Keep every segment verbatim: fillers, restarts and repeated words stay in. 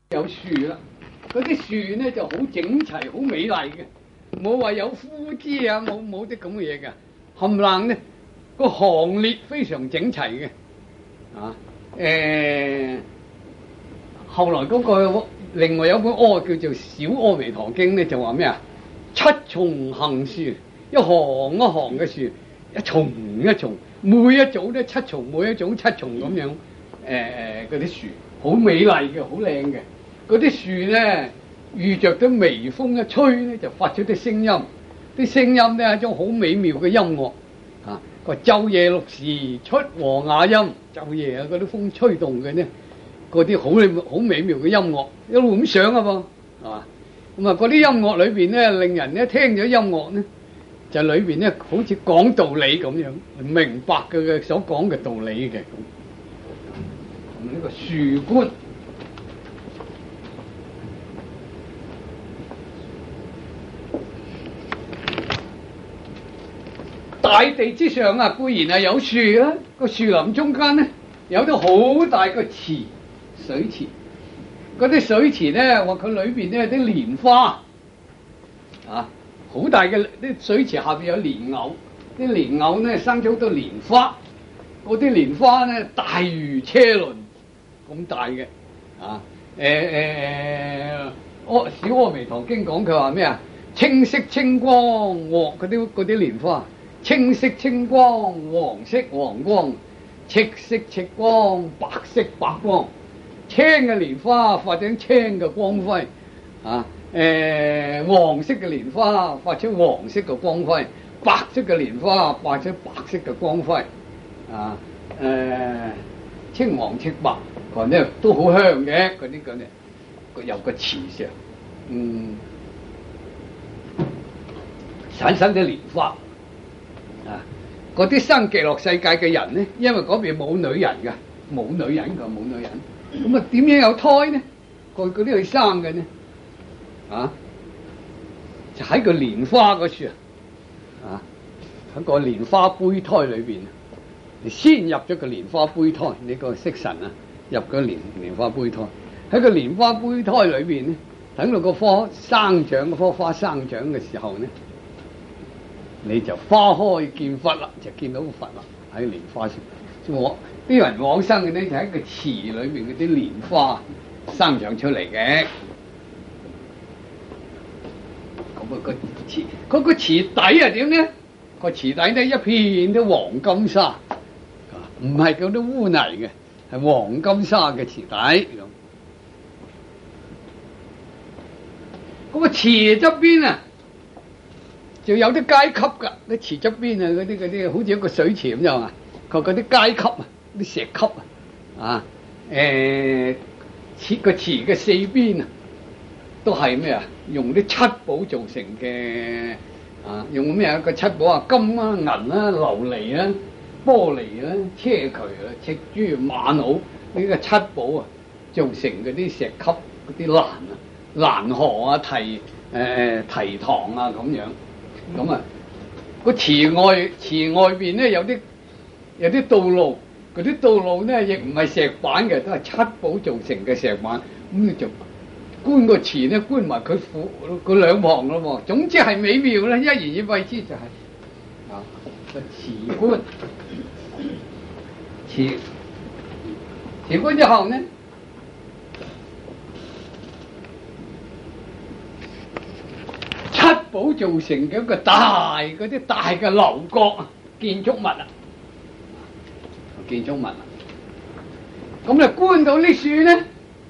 有樹啦，嗰啲樹咧就好整齊、好美麗嘅，冇話有枯枝啊，冇冇啲咁嘅嘢嘅，冚唪唥咧個行列非常整齊嘅，啊，誒、欸，後來嗰、那個另外有本柯叫做《小阿彌陀經》咧，就話咩啊？七重行樹，一行一行嘅樹，一重一重，每一組咧七重，每一組七重咁樣，誒誒嗰啲樹好美麗嘅，好靚嘅。嗰啲樹咧，遇着咗微風一吹咧，就發出啲聲音。啲聲音咧係一種好美妙嘅音樂。啊，個晝夜六時出和雅音，晝夜啊嗰啲風吹動嘅呢，嗰啲好好美妙嘅音樂，一路咁上啊噃，係嘛？咁啊嗰啲音樂裏邊咧，令人咧聽咗音樂咧，就裏邊咧好似講道理咁樣，明白佢嘅所講嘅道理嘅。咁呢個樹觀。大地之上啊，固然係有樹啦，個樹林中間咧有啲好大個池，水池。嗰啲水池咧，話佢裏邊咧有啲蓮花，啊，好大嘅啲水池下邊有蓮藕，啲蓮藕咧生咗好多蓮花，嗰啲蓮花咧大如車輪咁大嘅，啊，誒誒誒，阿小阿彌陀經講佢話咩啊？青色青光黃嗰啲嗰啲蓮花。青色青光，黃色黃光，赤色赤光，白色白光。青嘅蓮花發出青嘅光輝，啊，誒、呃，黃色嘅蓮花發出黃色嘅光輝，白色嘅蓮花發出白色嘅光輝，啊，誒、呃，青黃赤白，佢呢都好香嘅，嗰啲咁嘅，有個池上，嗯，產生啲蓮花。啊！嗰啲生極樂世界嘅人咧，因為嗰邊冇女人㗎，冇女人㗎，冇女人。咁啊，點樣有胎呢？佢嗰啲去生嘅呢？啊！就喺個蓮花嗰處啊！喺個蓮花胚胎裏邊，你先入咗個蓮花胚胎，你個色神啊，入咗蓮蓮花胚胎。喺個蓮花胚胎裏邊咧，等到個科生長，個科花生長嘅時候咧。你就花開見佛啦，就見到佛啦喺蓮花樹。我啲人往生嘅咧就喺個池裏面嗰啲蓮花生長出嚟嘅。咁啊個池，嗰個池底係點咧？個池底咧一片都黃金沙，唔係嗰啲污泥嘅，係黃金沙嘅池底咁。嗰個池側邊啊！就有啲階級噶，啲池側邊啊，嗰啲嗰啲好似一個水池咁樣啊。佢嗰啲階級啊，啲石級啊，啊，誒，池個池嘅四邊啊，都係咩啊？用啲七寶做成嘅，啊，用咩啊？個七寶啊，金啊、銀啊、琉璃啊、玻璃啊、車渠啊、赤珠、瑪瑙呢個七寶啊，做成嗰啲石級嗰啲欄啊、欄河啊、堤誒堤塘啊咁樣。咁啊，個池外池外邊咧有啲有啲道路，嗰啲道路咧亦唔係石板嘅，都係七寶做成嘅石板。咁你就觀個池咧，觀埋佢附佢兩旁咯喎。總之係美妙咧，一言以蔽之就係、是、啊個池觀。池池觀之後咧。七寶造成嘅一個大嗰啲大嘅樓閣啊，建築物啊，建築物啊，咁你觀到啲樹咧，呢、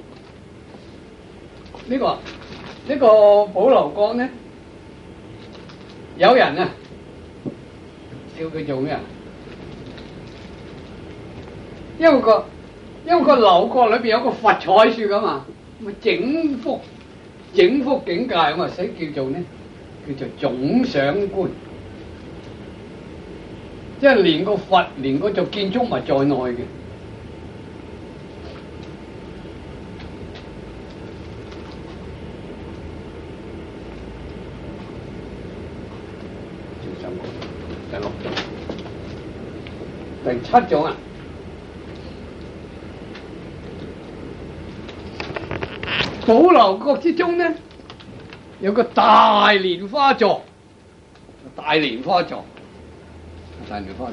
這個呢、這個寶樓閣咧，有人啊叫佢做咩啊？因為個因為個樓閣裏邊有個佛坐喺樹噶嘛，咪整幅整幅境界咁啊，所以叫做咧。叫做總想觀，即係連個佛連嗰座建築物在內嘅。第六種，第七種啊， 寶樓閣之中呢，有個大蓮花座，大蓮花座，大蓮花座。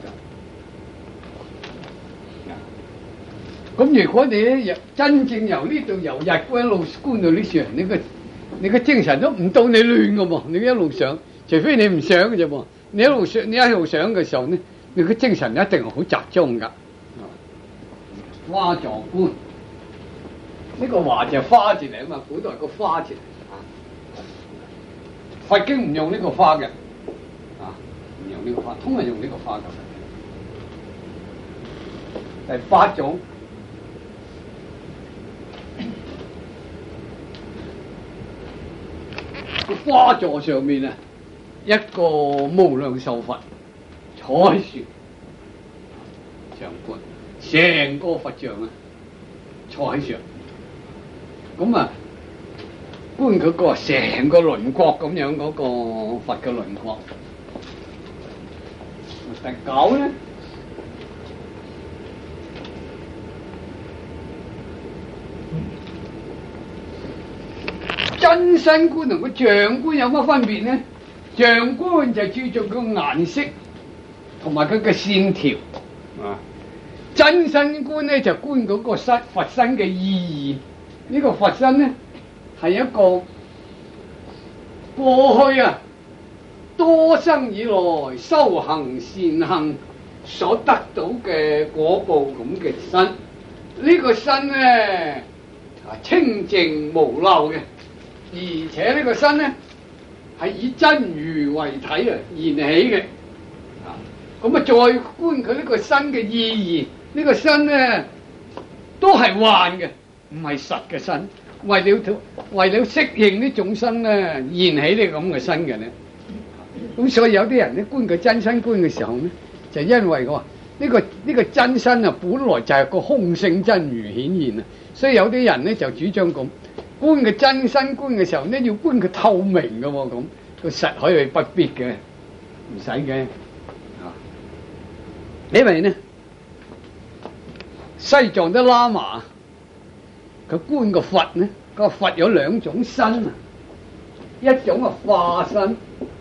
咁如果你咧真正由呢度由日光一路觀到呢上，你個你個精神都唔到你亂噶噃，你一路上，除非你唔想嘅啫噃，你一路上你一路上嘅時候呢，你個精神一定係好集中噶。花座觀，呢個華就係花字嚟啊嘛，古代個花字嚟啊。佛經唔用呢個花嘅，啊唔用呢個花，通常用呢個花嘅。第八種。個花座上面啊，一個無量壽佛坐喺樹上觀，成個佛像啊坐喺上，咁啊觀佢個成個輪廓咁樣嗰個佛嘅輪廓。第九咧，真身觀同個像觀有乜分別呢？像觀就注重個顏色同埋佢嘅線條，啊！真身觀咧就觀嗰個身佛身嘅意義。呢、這個佛身咧係一個過去啊多生以來修行善行所得到嘅果報咁嘅身。呢、這個身咧啊清淨無漏嘅。而且呢個身咧係以真如為體啊現起嘅，啊咁啊再觀佢呢個身嘅意義，呢、這個身咧都係幻嘅，唔係實嘅身。為了為了適應呢種身咧現起呢咁嘅身嘅咧，咁所以有啲人咧觀佢真身觀嘅時候咧，就因為我呢個呢、這個真身啊本來就係個空性真如顯現啊，所以有啲人咧就主張咁。觀佢真身觀嘅時候呢，要觀佢透明嘅喎，咁佢實可以不必嘅，唔使嘅。啊，因為呢西藏啲喇嘛，佢觀個佛呢，個佛有兩種身啊，一種係化身，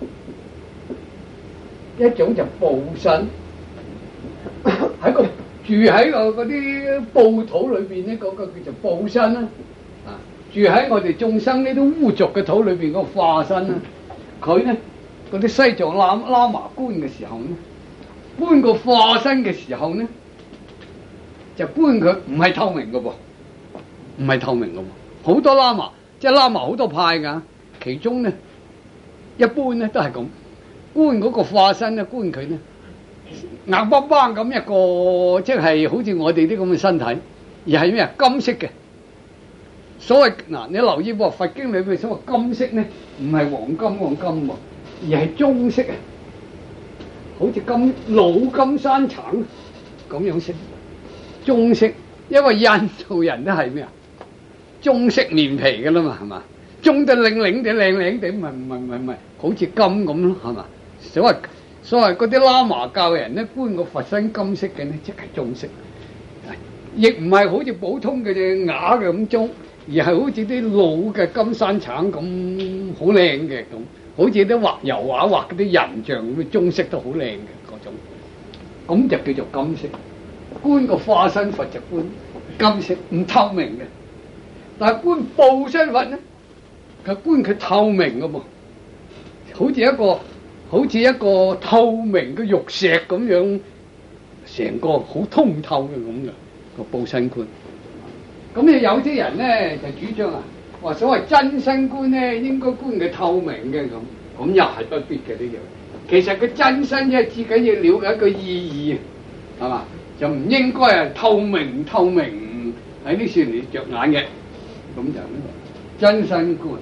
一種就報身。喺個住喺個嗰啲報土裏邊呢，嗰、那個叫做報身啦。住喺我哋眾生呢啲污濁嘅土裏邊個化身啦，佢咧嗰啲西藏喇喇嘛觀嘅時候咧，觀個化身嘅時候咧，就觀佢唔係透明嘅噃，唔係透明嘅喎。好多喇嘛即係喇嘛好多派㗎，其中咧一般咧都係咁觀嗰個化身咧，觀佢咧硬邦邦咁一個，即係好似我哋啲咁嘅身體，而係咩啊金色嘅。所謂嗱，你留意喎，佛經裏邊所謂金色咧，唔係黃金黃金喎，而係棕色啊，好似金老金山橙咁樣色，棕色。因為印度人都係咩啊？棕色面皮㗎啦嘛，係嘛？棕得靚靚地靚靚地，唔係唔係唔係唔係，好似金咁咯，係嘛？所謂所謂嗰啲喇嘛教人咧，觀個佛身金色嘅咧，即係棕色，亦唔係好似普通嘅隻瓦嘅咁棕。而係好似啲老嘅金山橙咁好靚嘅咁，好似啲畫油畫畫嗰啲人像咁嘅棕色都好靚嘅嗰種，咁就叫做金色。觀個化身佛就觀金色，唔透明嘅。但係觀報身佛咧，佢觀佢透明嘅噃，好似一個好似一個透明嘅玉石咁樣，成個好通透嘅咁嘅個報身觀。咁你有啲人咧就主張啊，話所謂真身觀咧應該觀佢透明嘅咁，咁又係不必嘅呢樣。其實佢真身即係至緊要了解一個意義，係嘛？就唔應該係透明唔透明喺呢處嚟着眼嘅，咁就呢個真身觀。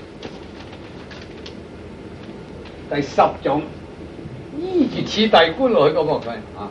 第十種依住次第觀落去嗰個佢啊。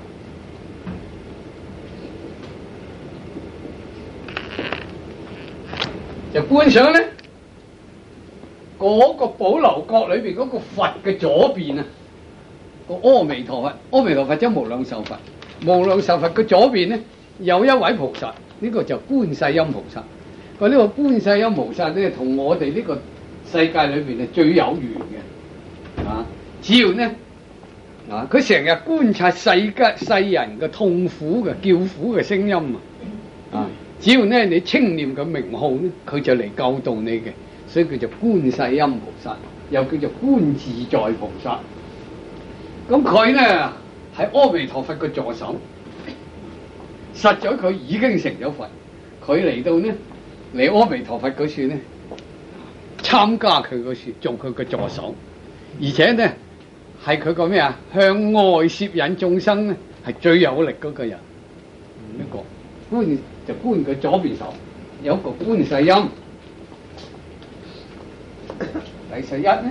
就觀想咧，嗰、那個寶樓閣裏邊嗰個佛嘅左邊啊，個阿彌陀佛，阿彌陀佛即係無量壽佛，無量壽佛嘅左邊咧有一位菩薩，呢、這個就觀世音菩薩。 佢呢個觀世音菩薩咧，同我哋呢個世界裏邊係最有緣嘅，啊！只要呢，啊，佢成日觀察世間世人嘅痛苦嘅叫苦嘅聲音啊，啊！只要呢你稱念佢名號呢，佢就嚟救度你嘅，所以叫做觀世音菩薩，又叫做觀自在菩薩。咁佢呢係阿彌陀佛嘅助手，實在佢已經成咗佛，佢嚟到呢嚟阿彌陀佛嗰處呢，參加佢嗰處做佢嘅助手，而且呢係佢個咩啊？向外攝引眾生呢係最有力嗰個人。一個觀就觀佢左邊手有一個觀世音，第十一呢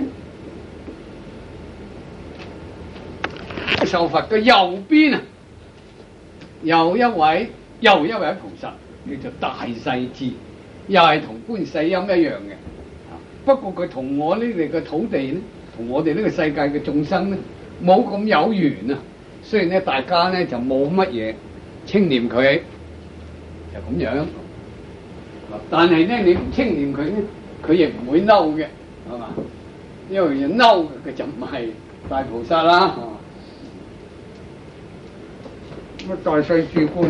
受佛嘅右邊啊，又一位又一位菩薩叫做大勢至，又係同觀世音一樣嘅。不過佢同我呢哋嘅土地咧，同我哋呢個世界嘅眾生咧，冇咁有緣啊。所以咧，大家咧就冇乜嘢稱念佢，就咁樣。但係咧，你唔稱念佢咧，佢亦唔會嬲嘅，係嘛？因為要嬲嘅就唔係大菩薩啦。咁啊，大勢至觀。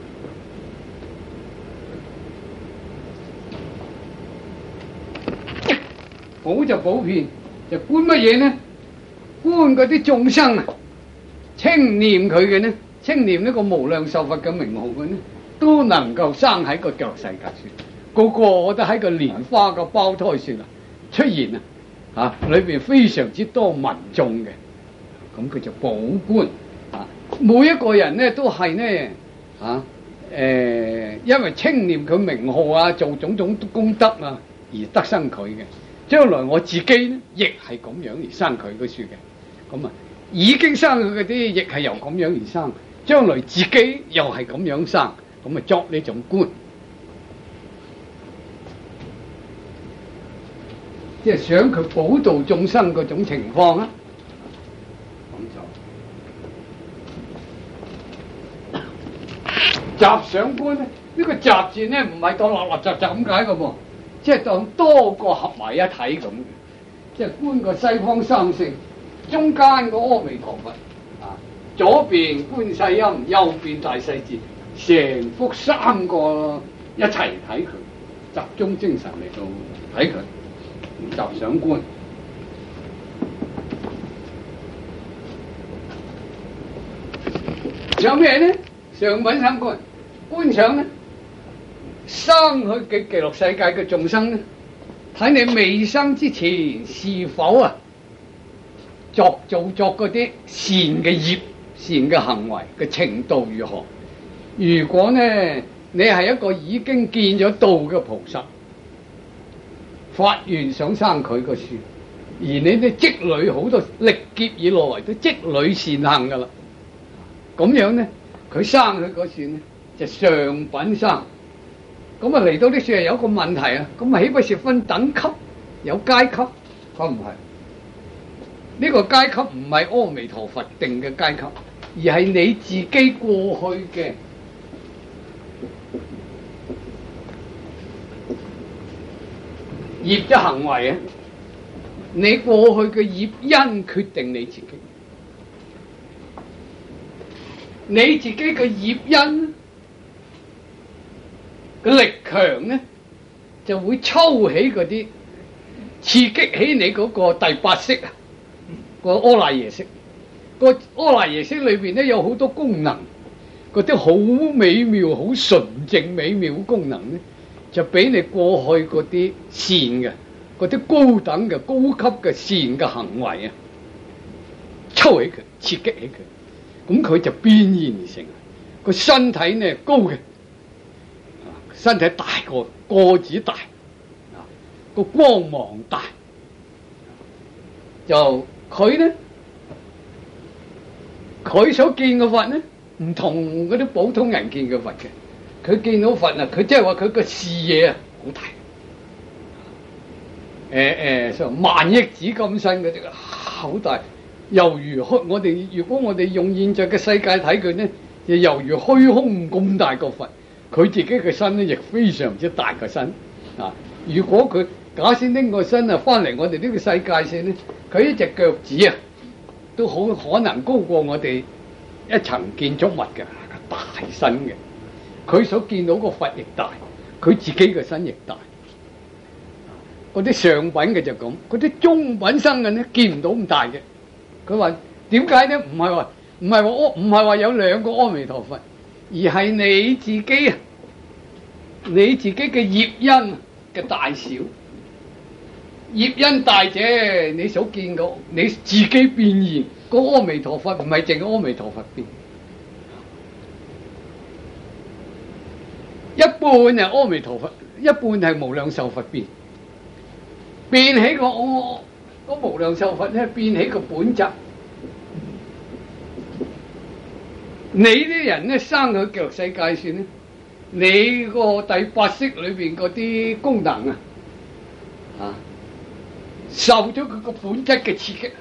普就普遍，就觀乜嘢呢？觀嗰啲眾生啊，稱念佢嘅呢，稱念呢個無量壽佛嘅名號嘅呢，都能夠生喺個極樂世界處，個個都喺個蓮花個胞胎處啊出現啊，嚇裏邊非常之多民眾嘅，咁佢就普觀啊，每一個人呢都係呢嚇誒，因為稱念佢名號啊，做種種功德啊，而得生佢嘅。將來我自己呢，亦係咁樣而生佢嗰處嘅，咁啊已經生佢嗰啲，亦係由咁樣而生。將來自己又係咁樣生，咁啊作呢種觀，即係想佢普度眾生嗰種情況啊。咁就集想觀咧，呢、呢個集字咧唔係當立立雜雜咁解嘅噃。即係當多個合埋一體咁嘅，即係觀個西方三聖，中間個阿彌陀佛啊，左邊觀世音，右邊大勢至，成幅三個一齊睇佢，集中精神嚟到睇佢，集想觀。想咩呢？上品三觀，觀想呢？生去極極樂世界嘅眾生咧，睇你未生之前是否啊作做作嗰啲善嘅業、善嘅行為嘅程度如何？如果呢你係一個已經見咗道嘅菩薩，發願想生佢個樹，而你啲積累好多歷劫以來都積累善行噶啦，咁樣呢佢生佢個樹呢就上品生。咁啊嚟到呢處係有一個問題啊，咁啊豈不是分等級有階級？佢唔係，呢個階級唔係阿彌陀佛定嘅階級，而係你自己過去嘅業嘅行為啊，你過去嘅業因決定你自己，你自己嘅業因個力強呢，就會抽起嗰啲刺激起你嗰個第八識啊，個阿賴耶識。個阿賴耶識裏邊咧有好多功能，嗰啲好美妙、好純正美妙嘅功能咧，就俾你過去嗰啲善嘅、嗰啲高等嘅、高級嘅善嘅行為啊，抽起佢、刺激起佢，咁佢就變現而成。個身體呢高嘅。身體大個，個子大，啊個光芒大，就佢呢，佢所見嘅佛呢，唔同嗰啲普通人見嘅佛嘅。佢見到佛啊，佢即係話佢個視野啊好大，誒誒，上萬億指咁細嗰啲好大，猶如虛我哋如果我哋用現在嘅世界睇佢呢，就猶如虛空咁大個佛。 佢自己嘅身咧亦非常之大個身啊！如果佢假使拎個身啊翻嚟我哋呢個世界線咧，佢一隻腳趾啊都好可能高過我哋一層建築物嘅大身嘅。佢所見到個佛亦大，佢自己嘅身亦大。嗰啲上品嘅就咁，嗰啲中品生嘅咧見唔到咁大嘅。佢話點解咧？唔係話唔係話阿唔係話有兩個阿彌陀佛，而係你自己啊，你自己嘅業因嘅大小。業因大者，你所見到你自己變現，個阿彌陀佛唔係淨阿彌陀佛變。一半係阿彌陀佛，一半係無量壽佛變。變起個我個無量壽佛咧，變起個本質。你啲人咧生喺極樂世界算咧，你個第八識裏邊嗰啲功能啊，啊，受咗佢個本質嘅刺激，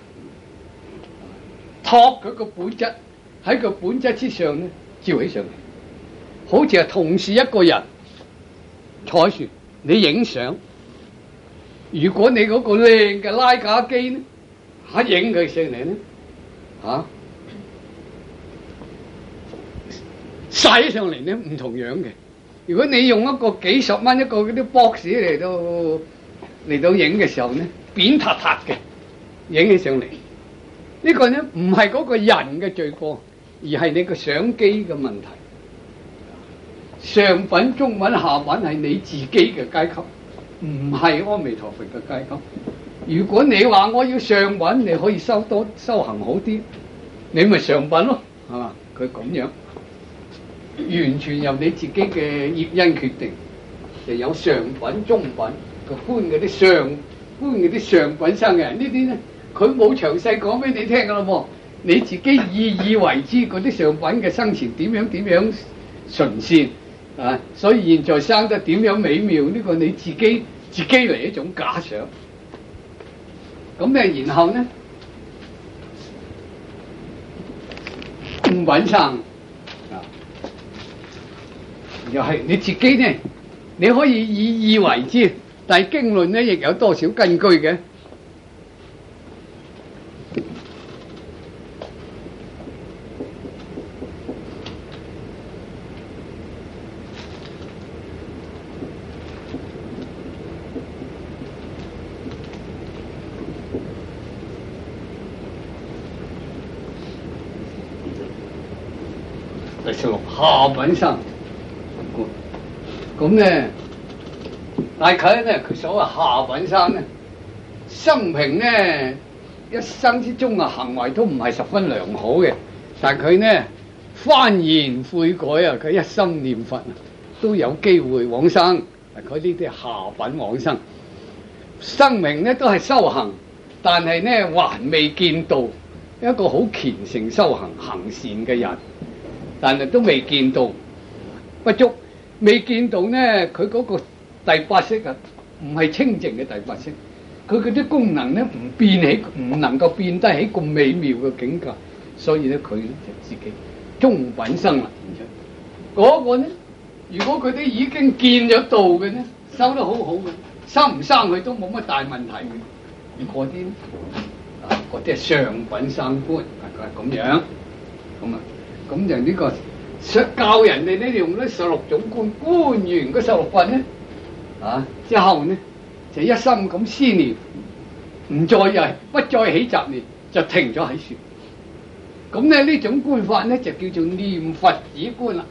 托佢個本質喺個本質之上咧照起上嚟。好似係同時一個人坐住，你影相。如果你嗰個靚嘅拉架機咧，一影佢上嚟咧，嚇曬上嚟咧唔同樣嘅。如果你用一個幾十蚊一個嗰啲 box 嚟到嚟到影嘅時候咧，扁塌塌嘅影起上嚟，呢個咧唔係嗰個人嘅罪過，而係你個相機嘅問題。上品、中品、下品係你自己嘅階級，唔係阿彌陀佛嘅階級。如果你話我要上品，你可以修多修行好啲，你咪上品咯，係嘛？佢咁樣，完全由你自己嘅業因決定，就有上品、中品個觀嗰啲上觀嗰啲上品生嘅人，呢啲咧佢冇詳細講俾你聽噶啦喎，你自己以以為之嗰啲上品嘅生前點樣點樣純善。啊！所以現在生得點樣美妙？呢、這個你自己自己嚟一種假想。咁咧，然後咧，五品生啊，又係你自己咧，你可以以以為之，但係經論咧亦有多少根據嘅。第十六下品生，咁咧，大概咧佢所謂下品生咧，生平咧一生之中啊行為都唔係十分良好嘅，但佢咧幡然悔改啊，佢一心念佛啊，都有機會往生。佢呢啲下品往生，生命咧都係修行，但係咧還未見到一個好虔誠修行行善嘅人。但係都未見到不足，未見到咧，佢嗰個第八識啊，唔係清淨嘅第八識，佢嗰啲功能咧唔變起，唔能夠變得起咁美妙嘅境界，所以咧佢就自己中品生啦。嗰個咧，如果佢啲已經見咗道嘅咧，修得好好嘅，生唔生佢都冇乜大問題嘅。嗰啲啊，嗰啲係上品生觀，大概係咁樣，咁啊。咁就呢個教人哋咧用呢十六種觀，觀完嗰十六分咧，啊之後咧就一心咁思念，唔再又不再起雜念，就停咗喺處。咁咧呢種觀法咧就叫做念佛止觀啦。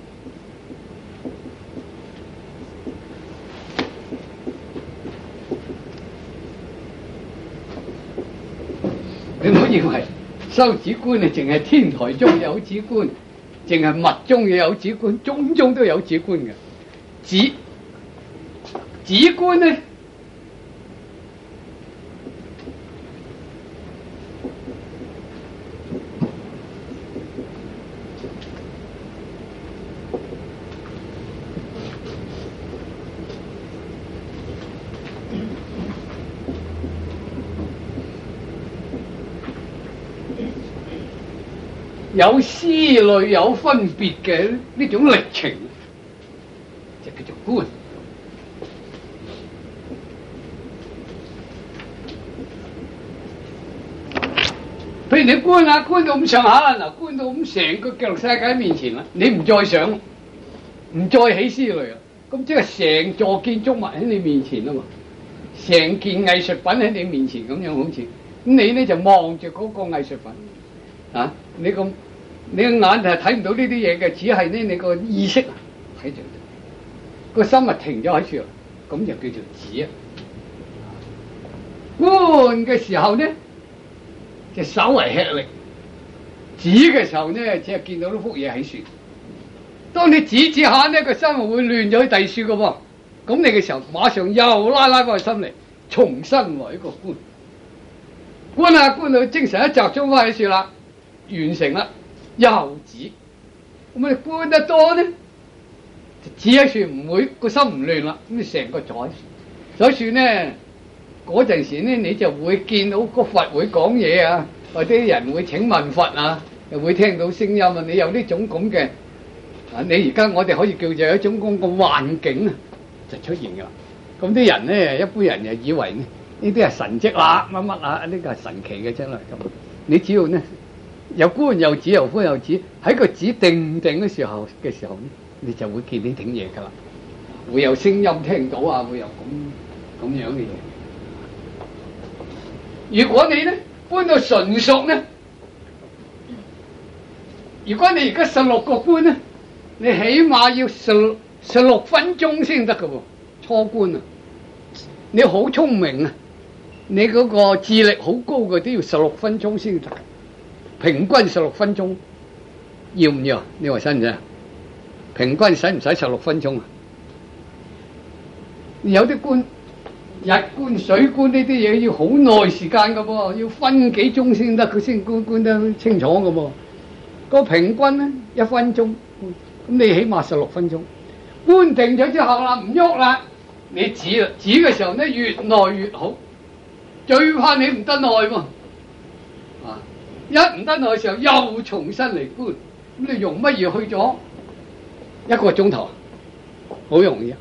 你唔好以為修止觀啊，淨係天台中有止觀。淨係密宗嘅有止觀，宗宗都有止觀嘅。止止觀咧，有思慮有分別嘅呢種歷程， 譬如你觀下觀到咁上下啦，嗱觀到咁成個極樂世界喺面前啦，你唔再想，唔再起思慮啦，咁即係成座建築物喺你面前啊嘛，成件藝術品喺你面前咁樣好似，咁你咧就望住嗰個藝術品，啊，你個你個眼係睇唔到呢啲嘢嘅，只係咧你個意識啊睇住，個心啊停咗喺處，咁就叫做止啊。觀嘅時候咧，就稍為吃力；止嘅時候咧，只係見到呢幅嘢喺樹。當你止止下呢，個心會亂咗喺第處嘅喎。咁你嘅時候，馬上又拉拉翻個心嚟，重新來一個觀。觀下觀到精神一集中翻喺樹啦，完成啦，又止。咁你觀得多呢，就止喺樹唔會個心唔亂啦。咁你成個坐喺樹，所以樹呢。嗰陣時咧，你就會見到個佛會講嘢啊，或者人會請問佛啊，又會聽到聲音啊。你有呢種咁嘅啊，你而家我哋可以叫做一種咁嘅幻境啊，就出現噶啦。咁啲人咧，一般人就以為呢呢啲係神蹟啦，乜乜啊，呢個係神奇嘅啫啦。咁你只要咧有觀又止，又觀又止，喺個止定定嘅時候嘅時候咧，你就會見呢啲嘢噶啦，會有聲音聽到啊，會有咁咁樣嘅嘢。如果你咧觀到純熟咧，如果你而家十六個觀咧，你起碼要十十六分鐘先得㗎喎，初觀啊！你好聰明啊，你嗰個智力好高嘅都要十六分鐘先得，平均十六分鐘，要唔要？你話使唔使？平均使唔使十六分鐘啊？有啲觀。日觀、水觀呢啲嘢要好耐時間噶噃，要分幾鐘先得，佢先觀觀得清楚噶噃。個平均咧一分鐘，咁你起碼十六分鐘。觀定咗之後啦，唔喐啦，你止啦，止嘅時候咧越耐越好。最怕你唔得耐喎，啊！一唔得耐嘅時候又重新嚟觀，咁你用乜嘢去咗一個鐘頭？好容易啊！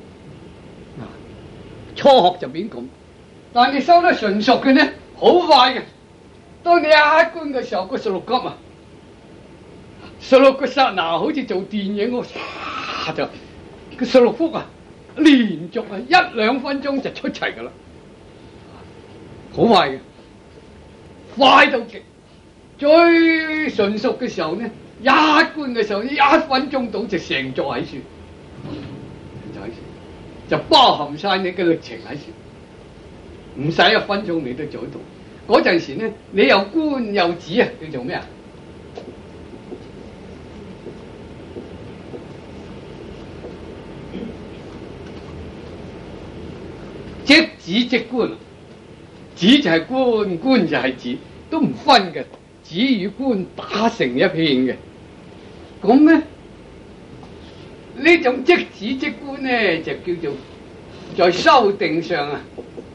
初學就變咁，但係你收得純熟嘅呢，好快嘅。當你一觀嘅時候，個十六級啊，十六個剎那好似做電影咁，就個十六幅啊，連續啊一兩分鐘就出齊噶啦，好快嘅，快到極。最純熟嘅時候呢，一觀嘅時候，一分鐘到就成座喺樹，就喺樹。就包含晒你嘅歷程喺處，唔使一分鐘你都做得到。嗰陣時呢，你又觀又止啊，叫做咩啊？即止即觀，止就係觀，觀就係止，都唔分嘅。止與觀打成一片嘅，咁咧？呢種即止即觀咧，就叫做在修定上啊，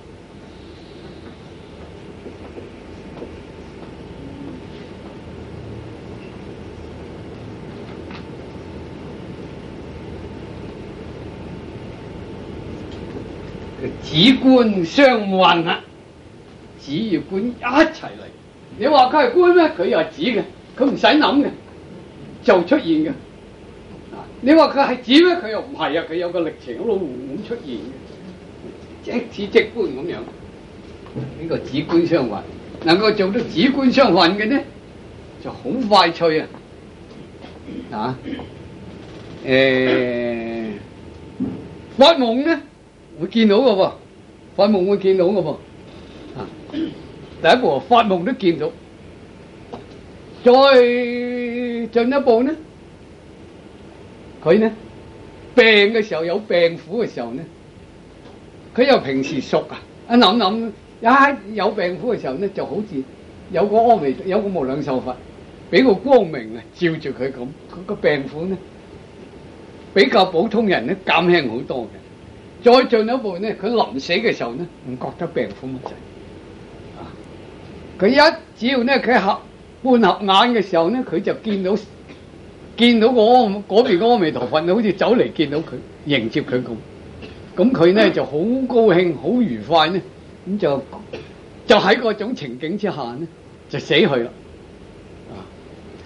止觀相混啊，止與觀一齊嚟。你話佢係觀咩？佢又係止嘅，佢唔使諗嘅，就出現嘅。你話佢係止咩？佢又唔係啊！佢有個歷程一路咁出現嘅，即止即觀咁樣。呢個止觀相混，能夠做到止觀相混嘅呢，就好快脆啊！啊，誒、欸，發夢呢會見到嘅喎，發夢會見到嘅喎。啊，第一步發夢都見到，再進一步呢？佢呢病嘅時候有病苦嘅時候呢，佢又平時熟啊，一諗諗一有病苦嘅時候呢，就好似有個阿彌有個無量壽佛俾個光明啊照住佢咁，佢個病苦呢比較普通人呢減輕好多嘅。再進一步呢，佢臨死嘅時候呢唔覺得病苦乜滯啊，佢一只要呢佢合半合眼嘅時候呢，佢就見到。見到個嗰邊個阿彌陀佛，好似走嚟見到佢，迎接佢咁，咁佢呢就好高興、好愉快呢，咁就就喺嗰種情景之下呢，就死去啦。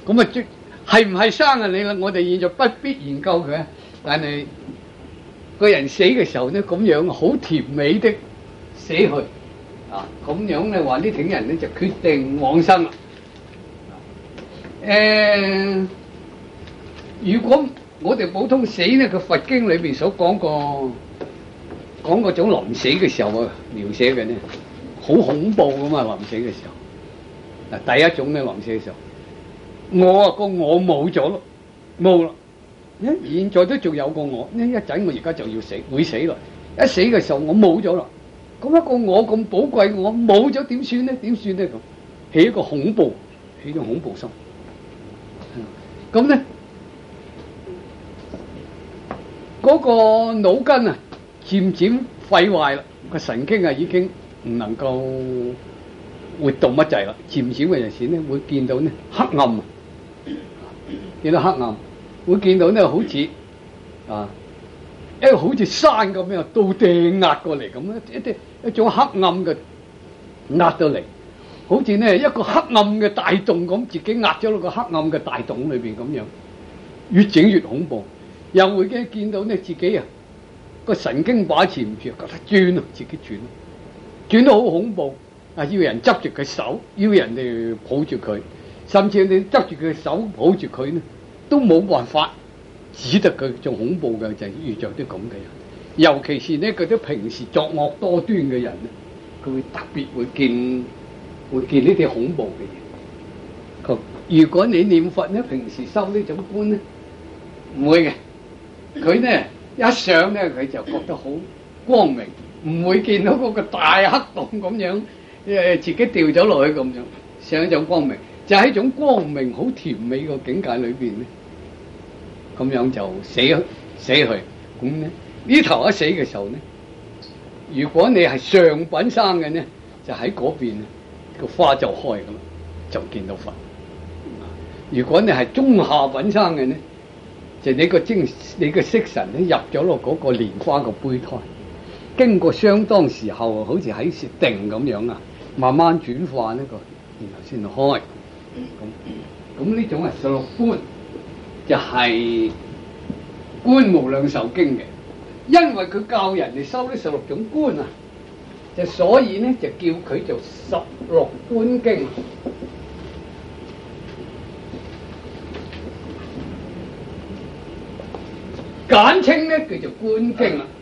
咁啊，係唔係生啊你啦？我哋現在不必研究佢，但係個人死嘅時候呢，咁樣好甜美的死去啊！咁樣咧話呢挺人咧就決定往生啦。誒、呃，如果我哋普通死呢，個佛經裏邊所講過講嗰種臨死嘅時候啊，描寫嘅呢，好恐怖噶嘛！臨死嘅時候，嗱，第一種咧臨死嘅時候，我啊個我冇咗咯，冇啦。現在都仲有個我，呢一陣我而家就要死，會死啦。一死嘅時候我冇咗啦，咁一個我咁寶貴，我冇咗點算呢？點算呢？咁起一個恐怖，起咗恐怖心。咁咧，嗰個腦筋啊，漸漸廢壞啦，個神經啊已經唔能夠活動乜滯啦。漸漸嘅陣時咧，會見到呢黑暗啊，見到黑暗。會見到呢，好似啊，一個好似山咁樣到頂壓過嚟咁樣，一啲一種黑暗嘅壓到嚟，好似呢一個黑暗嘅大洞咁，自己壓咗落個黑暗嘅大洞裏邊咁樣，越整越恐怖。又會嘅見到呢自己啊個神經把持唔住，覺得轉啊，自己轉，轉得好恐怖啊！要人執住佢手，要人哋抱住佢，甚至你執住佢手抱住佢呢，都冇辦法，只得佢仲恐怖嘅就係遇着啲咁嘅人，尤其是呢嗰啲平時作惡多端嘅人咧，佢會特別會見會見呢啲恐怖嘅嘢。如果你念佛呢，平時修呢種觀呢，唔會嘅。佢呢一上呢，佢就覺得好光明，唔會見到嗰個大黑洞咁樣，誒自己掉咗落去咁樣，上一種光明。就喺一種光明好甜美嘅境界裏邊咧，咁樣就死死去。咁咧呢頭一死嘅時候咧，如果你係上品生嘅呢，就喺嗰邊個花就開咁，就見到佛。如果你係中下品生嘅呢，就你個精你個色神咧入咗落嗰個蓮花個胚胎，經過相當時候，好似喺設定咁樣啊，慢慢轉化呢個，然後先開。咁咁呢種係十六觀，就係、是《觀無量壽經》嘅，因為佢教人哋修呢十六種觀啊，就所以呢就叫佢做十六觀經，簡稱呢叫做觀經啦。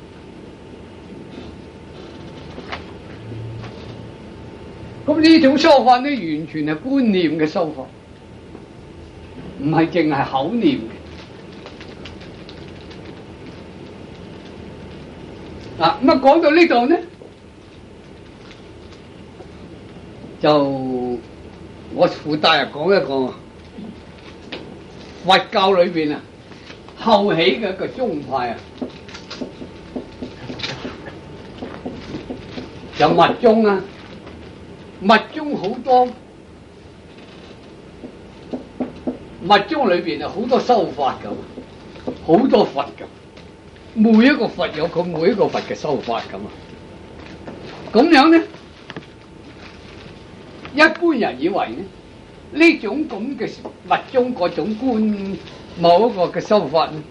咁呢種修法呢，完全係觀念嘅修法，唔係淨係口念嘅。嗱，咁啊講到呢度呢，就我附帶啊講一個佛教裏邊啊後起嘅一個宗派啊，有密宗啊。密宗好多，密宗裏邊啊好多修法噶，好多佛噶，每一個佛有佢每一個佛嘅修法噶嘛。咁樣呢，一般人以為呢呢種咁嘅密宗嗰種觀某一個嘅修法呢，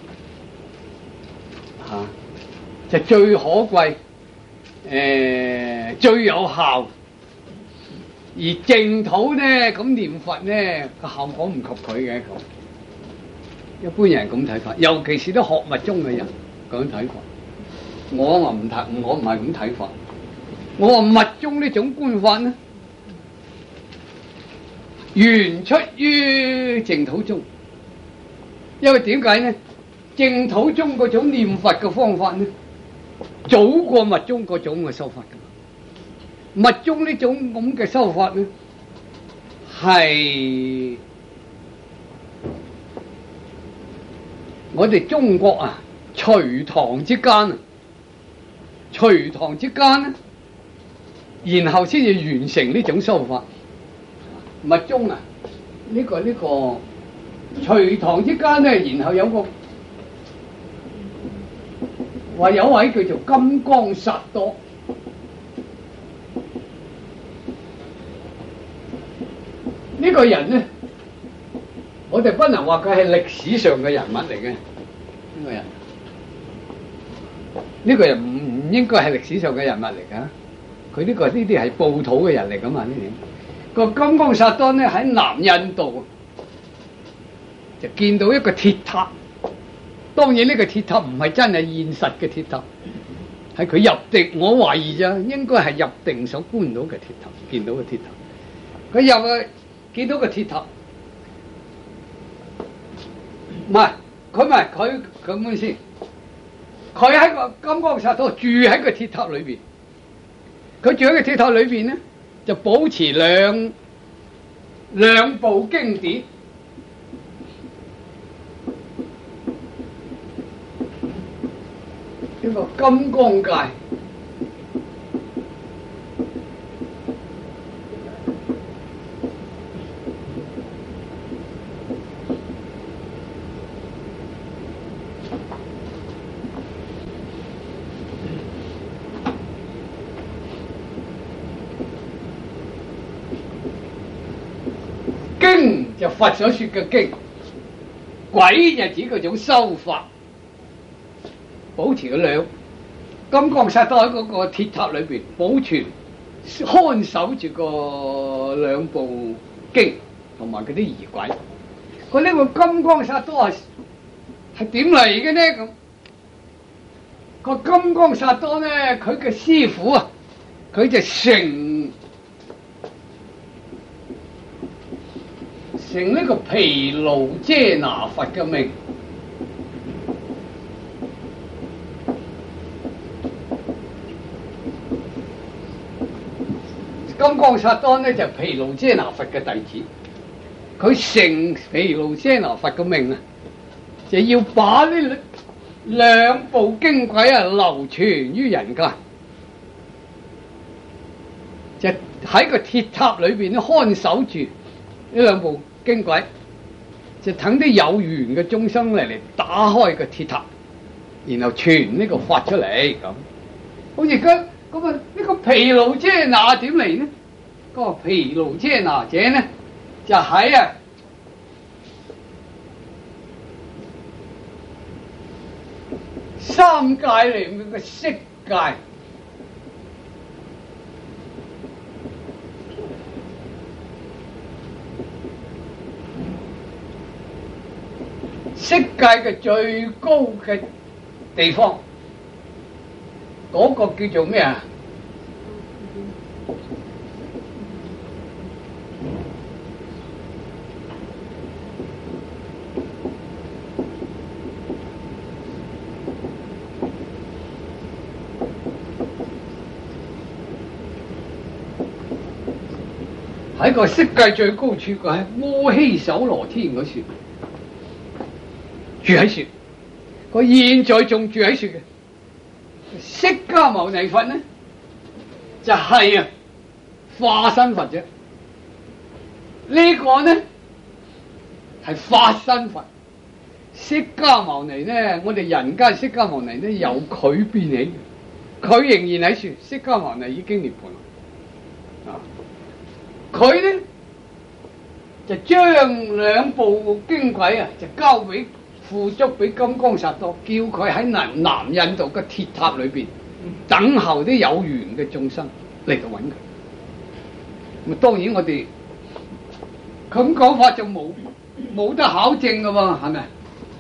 吓、啊、就最可貴，誒、呃、最有效。而淨土呢，咁念佛呢個效果唔及佢嘅，一般人咁睇法，尤其是啲學密宗嘅人咁睇法。我話唔睇，我唔係咁睇法。我話密宗呢種觀法呢，源出於淨土宗，因為點解呢？淨土宗嗰種念佛嘅方法呢，早過密宗嗰種嘅修法嘅。密宗呢種咁嘅修法呢，係我哋中國啊，隋唐之間啊，隋唐之間呢，然後先至完成呢種修法。密宗啊，呢個呢個隋唐之間呢，然後有個話有位叫做金剛薩埵。呢個人呢， 我哋不能話佢係歷史上嘅人物嚟嘅，呢個人，呢個人唔唔應該係歷史上嘅人物嚟㗎。佢呢個呢啲係暴土嘅人嚟㗎嘛？呢啲個金剛薩埵咧喺南印度就見到一個鐵塔，當然呢個鐵塔唔係真係現實嘅鐵塔，係佢入定，我懷疑咋，應該係入定所觀到嘅鐵塔，見到嘅鐵塔。佢入去見到個鐵塔，唔係佢唔係佢咁樣先，佢喺個金剛薩埵住喺個鐵塔裏邊，佢住喺個鐵塔裏邊咧，就保持兩兩部經典。呢個金剛界，經就佛所說嘅經，軌就指嗰種修法。保持個兩金剛薩埵喺嗰個鐵塔裏邊，保存看守住個兩部經同埋嗰啲儀軌。佢呢個金剛薩埵係係點嚟嘅呢？咁個金剛薩埵咧，佢嘅師傅啊，佢就成成呢個毗盧遮那佛嘅命。金剛薩埵咧就毗盧遮那佛嘅弟子，佢成毗盧遮那佛嘅命啊，就要把呢兩部經軌啊流傳於人間，就喺個鐵塔裏邊咧看守住呢兩部經軌，就等啲有緣嘅眾生嚟嚟打開個鐵塔，然後傳呢個法出嚟咁。好似咁。咁啊，呢個毗盧遮那點嚟呢？嗰個毗盧遮那者呢，就喺啊三界裏面嘅色界，色界嘅最高嘅地方。嗰個叫做咩啊？喺個色界最高處，佢喺摩希首羅天嗰處住喺處，佢現在仲住喺處嘅。釋迦牟尼佛呢，就係、是、啊化身佛啫。呢、這個呢係法身佛。釋迦牟尼呢，我哋人間釋迦牟尼呢由佢變起，佢仍然喺處。釋迦牟尼已經涅槃啦。啊，佢呢就將兩部經軌啊，就交俾。付囑俾金剛薩埵，叫佢喺南南印度嘅鐵塔裏邊等候啲有緣嘅眾生嚟到揾佢。咁當然我哋咁講法就冇冇得考證噶喎，係咪？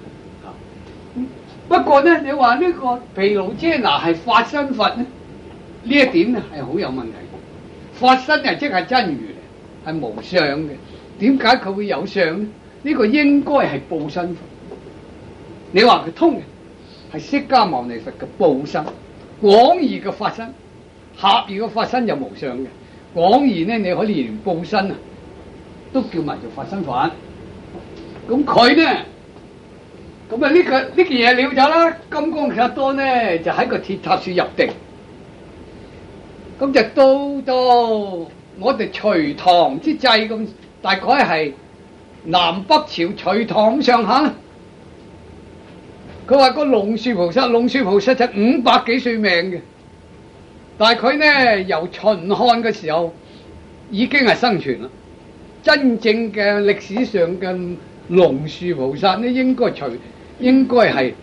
不過咧，你話呢個毗盧遮那係法身佛咧，呢一點咧係好有問題。法身啊，即係真如，係無相嘅。點解佢會有相咧？呢個應該係報身佛。你話佢通嘅係釋迦牟尼佛嘅報身，廣義嘅法身，狹義嘅法身就無相嘅。廣義咧，你可以連報身啊，都叫埋做法身佛。咁佢咧，咁啊呢個呢件嘢了咗啦。金剛薩埵咧就喺個鐵塔處入定，咁就到到我哋隋唐之際咁，大概係南北朝隋唐咁上下。佢話個龍樹菩薩，龍樹菩薩就五百幾歲命嘅，但係佢呢由秦漢嘅時候已經係生存啦。真正嘅歷史上嘅龍樹菩薩呢，應該隨應該係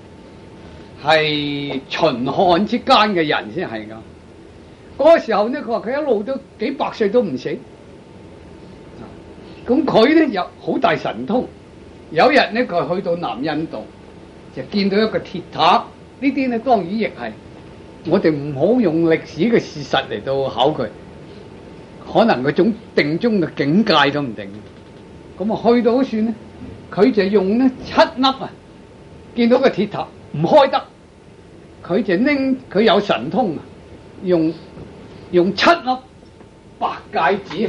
係秦漢之間嘅人先係噶。嗰個時候呢，佢話佢一路都幾百歲都唔死。咁佢呢有好大神通。有日呢，佢去到南印度，就見到一個鐵塔。呢啲呢當然亦係我哋唔好用歷史嘅事實嚟到考佢，可能嗰種定中嘅境界都唔定。咁啊去到算呢，佢就用呢七粒啊，見到個鐵塔唔開得，佢就拎佢有神通啊，用用七粒白芥子。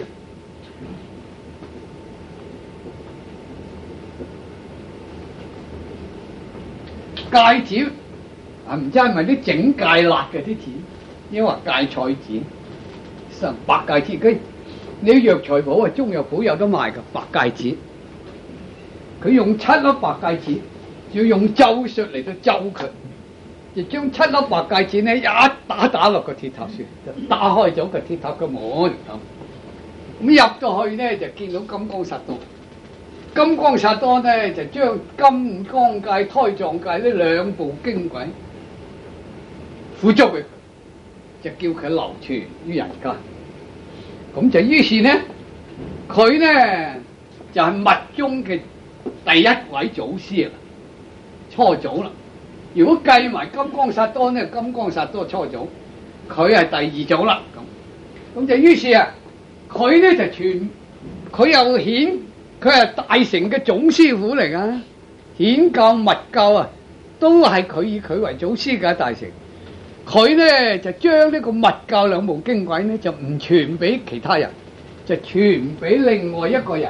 芥子啊，唔知係咪啲整芥辣嘅啲子，因為話芥菜子，白芥子佢你藥材鋪啊，中藥鋪有得賣噶白芥子。佢用七粒白芥子，要用咒術嚟到咒佢，就將七粒白芥子呢一打打落個鐵塔上，就打開咗個鐵塔嘅門咁。咁入到去呢，就見到金剛薩埵。金剛薩埵呢，就將金剛界、胎藏界呢兩部經軌付囑俾佢，就叫佢流傳於人間。咁就於是呢，佢呢就係、是、密宗嘅第一位祖師啦，初祖啦。如果計埋金剛薩埵呢，金剛薩埵初祖，佢係第二祖啦。咁咁就於是啊，佢呢就傳，佢又顯。佢係大乘嘅總師傅嚟噶，顯教密教啊，都係佢以佢為祖師嘅大乘。佢呢就將呢個密教兩部經軌呢就唔傳俾其他人，就傳俾另外一個人。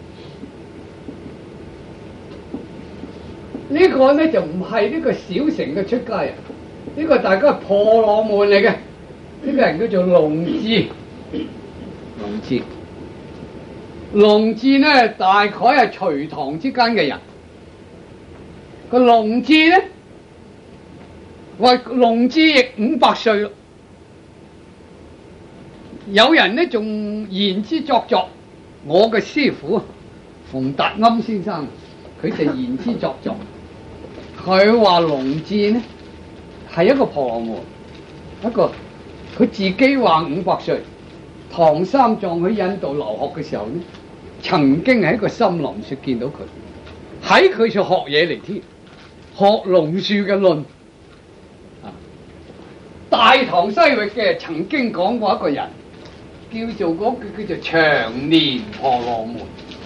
呢、這個呢就唔係呢個小乘嘅出家人，呢、這個大家係婆羅門嚟嘅。呢、這個人叫做龍智，龍智。龍智呢，大概係隋唐之間嘅人。個龍智呢，話龍智亦五百歲咯。有人呢仲言之鑿鑿，我嘅師傅馮達庵先生，佢就言之鑿鑿。佢話龍智呢係一個婆羅門，一個佢自己話五百歲。唐三藏喺印度留學嘅時候呢，曾經喺一個森林處見到佢，喺佢處學嘢嚟添，學龍樹嘅論。啊，大唐西域嘅曾經講過一個人，叫做嗰個叫做長年婆羅門。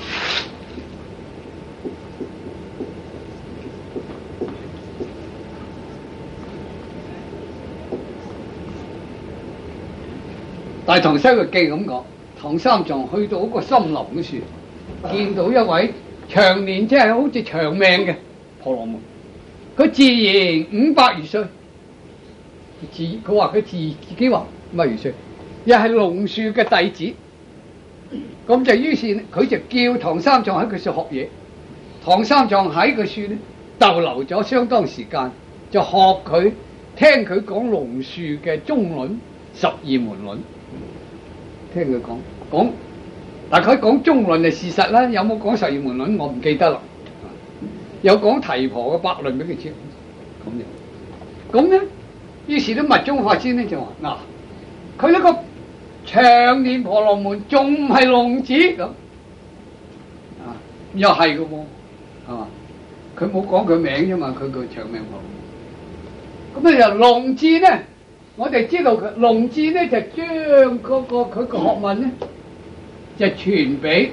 大唐西域記咁講，唐三藏去到嗰個森林嘅處，見到一位長年即係好似長命嘅婆羅門，佢自言五百餘歲，自佢話佢自自己話五百餘歲，又係龍樹嘅弟子。咁就於是佢就叫唐三藏喺佢處學嘢，唐三藏喺佢處咧逗留咗相當時間，就學佢聽佢講龍樹嘅中論十二門論。聽佢講講，大概講中論係事實啦，有冇講十二門論我唔記得啦。有講提婆嘅百論俾佢知，咁樣咁咧，於是啲密宗法師咧就話：嗱，佢呢個長年婆羅門仲唔係龍子咁啊？又係嘅喎，係嘛？佢冇講佢名啫嘛，佢個長命婆羅門。咁啊，由龍子咧。我哋知道佢龍智呢就將嗰、那個佢個學問呢就傳俾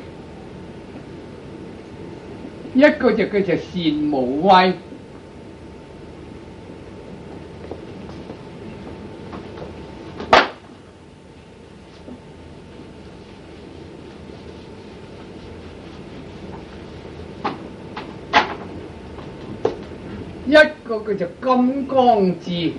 一個就叫做善無畏，一個叫做金剛智。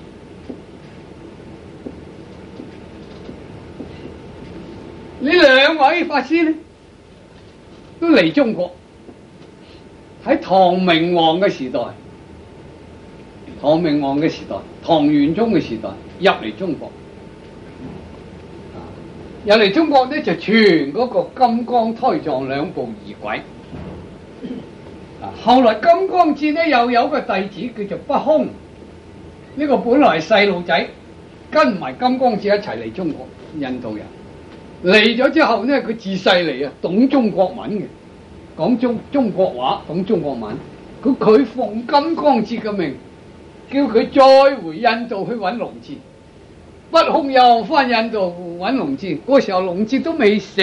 呢兩位法師呢，都嚟中國，喺唐明皇嘅時代，唐明皇嘅時代，唐玄宗嘅時代入嚟中國，入嚟中國呢就傳嗰個金剛胎藏兩部儀軌， 啊，後來金剛智呢又有個弟子叫做不空，呢、這個本來係細路仔，跟埋金剛智一齊嚟中國，印度人嚟咗之後呢，佢自細嚟啊，懂中國文嘅，講中中國話，懂中國文。佢佢奉金剛智嘅命，叫佢再回印度去揾龍智。不空又翻印度揾龍智，嗰時候龍智都未死。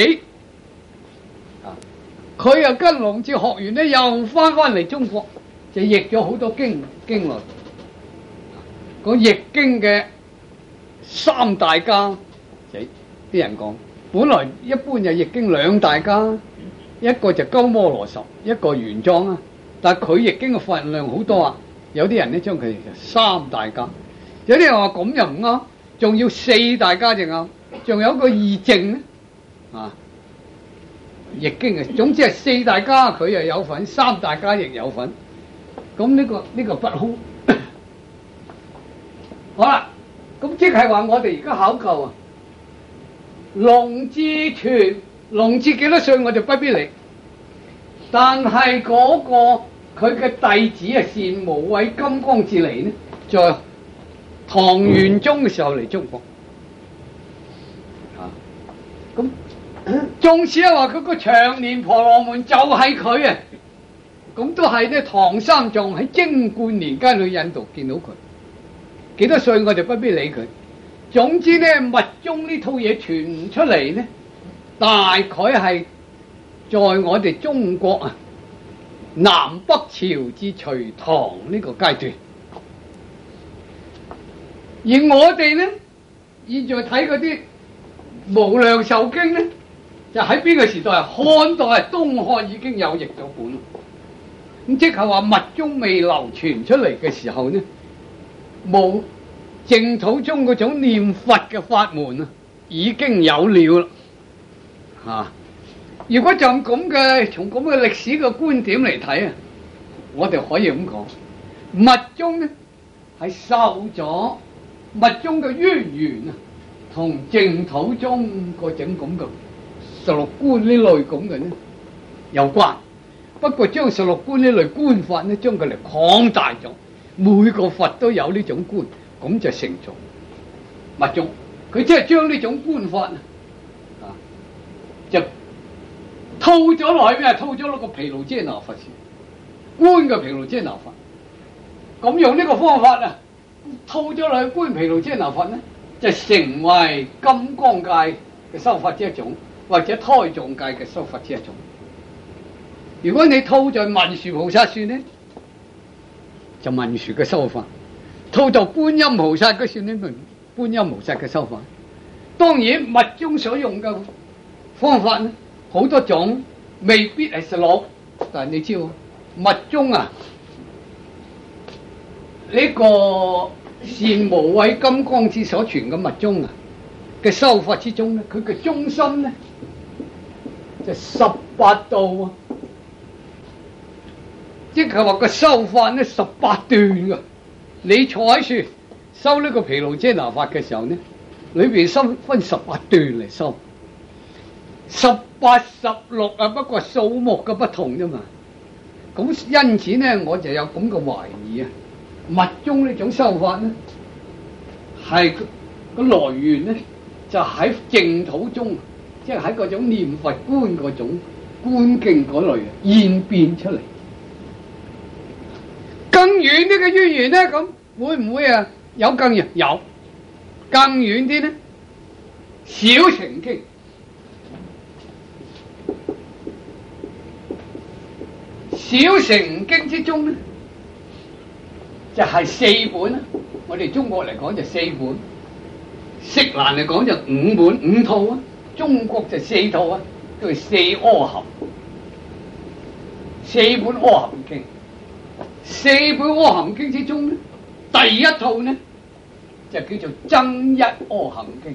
佢又跟龍智學完咧，又翻翻嚟中國，就譯咗好多經經來。個譯經嘅三大家，就啲人講，本來一般就譯經兩大家，一個就鳩摩羅什，一個玄奘啊。但係佢譯經嘅份量好多啊，有啲人咧將佢哋就三大家，有啲人話咁又唔啱，仲要四大家就啱，仲有一個義淨咧啊。譯經嘅，總之係四大家佢又有份，三大家亦有份。咁呢、這個呢、這個不空，好啦，咁即係話我哋而家考究啊，龍智傳，龍智幾多歲我就不必理，但係嗰個佢嘅弟子啊，善無畏金剛智嚟呢，在唐玄宗嘅時候嚟中國，啊，咁。縱使係話佢個長年婆羅門就係佢啊，咁都係咧。唐三藏喺貞觀年間去印度見到佢，幾多歲我就不必理佢。總之咧，密宗呢套嘢傳出嚟咧，大概係在我哋中國啊南北朝至隋唐呢個階段，而我哋咧現在睇嗰啲無量壽經咧。就喺邊個時代啊？漢代東漢已經有譯咗本，咁即係話密宗未流傳出嚟嘅時候呢，冇淨土中嗰種念佛嘅法門啊，已經有了啦。吓、啊，如果就咁嘅，從咁嘅歷史嘅觀點嚟睇啊，我哋可以咁講，密宗呢係受咗密宗嘅淵源啊，同淨土中嗰種咁嘅。十六觀呢類咁嘅呢有關，不過將十六觀呢類觀法呢，將佢嚟擴大咗，每個佛都有呢種觀，咁就成咗密宗。佢即係將呢種觀法啊，就套咗落去咩？套咗落個毗盧遮那佛前觀嘅毗盧遮那佛，咁用呢個方法啊，套咗落去觀毗盧遮那佛呢，就成為金剛界嘅修法之一種。或者胎藏界嘅修法之一種。如果你套在文殊菩薩算呢，就文殊嘅修法；套到觀音菩薩嗰算呢，咪觀音菩薩嘅修法。當然密宗所用嘅方法呢，好多種，未必係十六，但係你知道密宗啊，呢、這個善無畏金剛智所傳嘅密宗啊嘅修法之中呢，佢嘅中心呢，就十八度啊，即係話個修法呢十八段噶。你坐喺處修呢個毗盧遮那法嘅時候呢，裏邊分分十八段嚟修，十八十六啊，不過數目嘅不同啫嘛。咁因此呢，我就有咁嘅懷疑啊，密宗呢種修法呢，係個來源呢，就喺淨土中，即係喺嗰種念佛觀嗰種觀境嗰類演變出嚟。更遠啲嘅淵源呢，咁會唔會啊有更遠？有更遠啲呢？小乘經，小乘經之中呢，就係、是、四本啦。我哋中國嚟講就四本，釋蘭嚟講就五本五套啊。中國就四套啊，都係四阿含，四本阿含經。四本阿含經之中呢，第一套呢就叫做增一阿含經。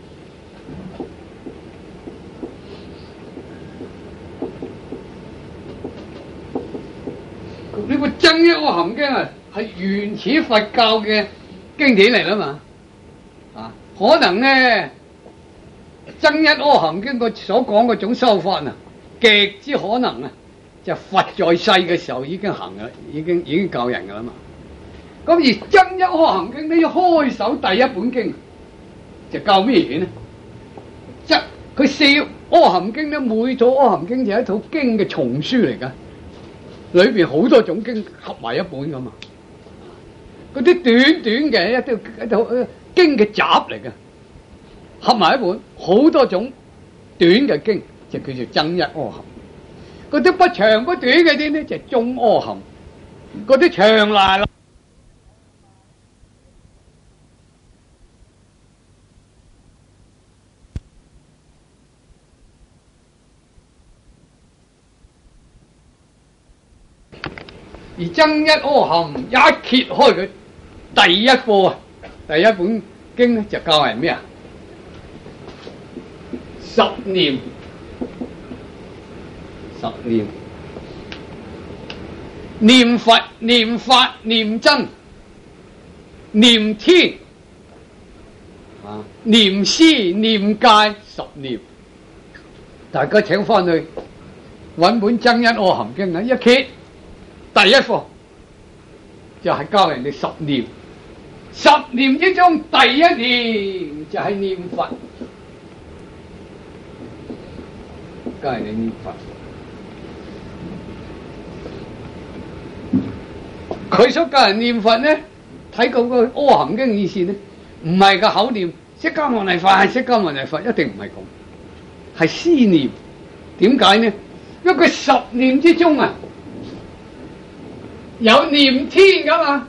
呢個增一阿含經啊，係原始佛教嘅經典嚟啦嘛，啊，可能呢增一阿含經個所講嗰種修法啊，極之可能啊， 就佛在世嘅時候已經行噶啦，已經已經教人噶啦嘛。咁而《增一阿含經》呢，一開首第一本經就教咩嘢呢？即佢四阿含經咧，每組阿含經就係一套經嘅叢書嚟噶，裏邊好多種經合埋一本噶嘛。嗰啲短短嘅一套一套經嘅集嚟嘅，合埋一本，好多種短嘅經就叫做增一阿含。嗰啲不長不短嘅啲呢，就係中阿含。嗰啲長嚟而增一阿含一揭開佢第一課啊，第一本經咧就教人咩啊？十念，十念，念佛、念法、念僧、念天啊，念師、念戒，十念。大家請翻去揾本增一阿含經啊，一揭。第一課就係教人哋十念，十念之中第一念就係念佛，教人哋念佛。佢所教人念佛呢，睇過個阿含經意思呢，唔係個口念釋迦牟尼佛，係釋迦牟尼佛，一定唔係咁，係思念。點解呢？因為佢十念之中啊，有念天噶嘛，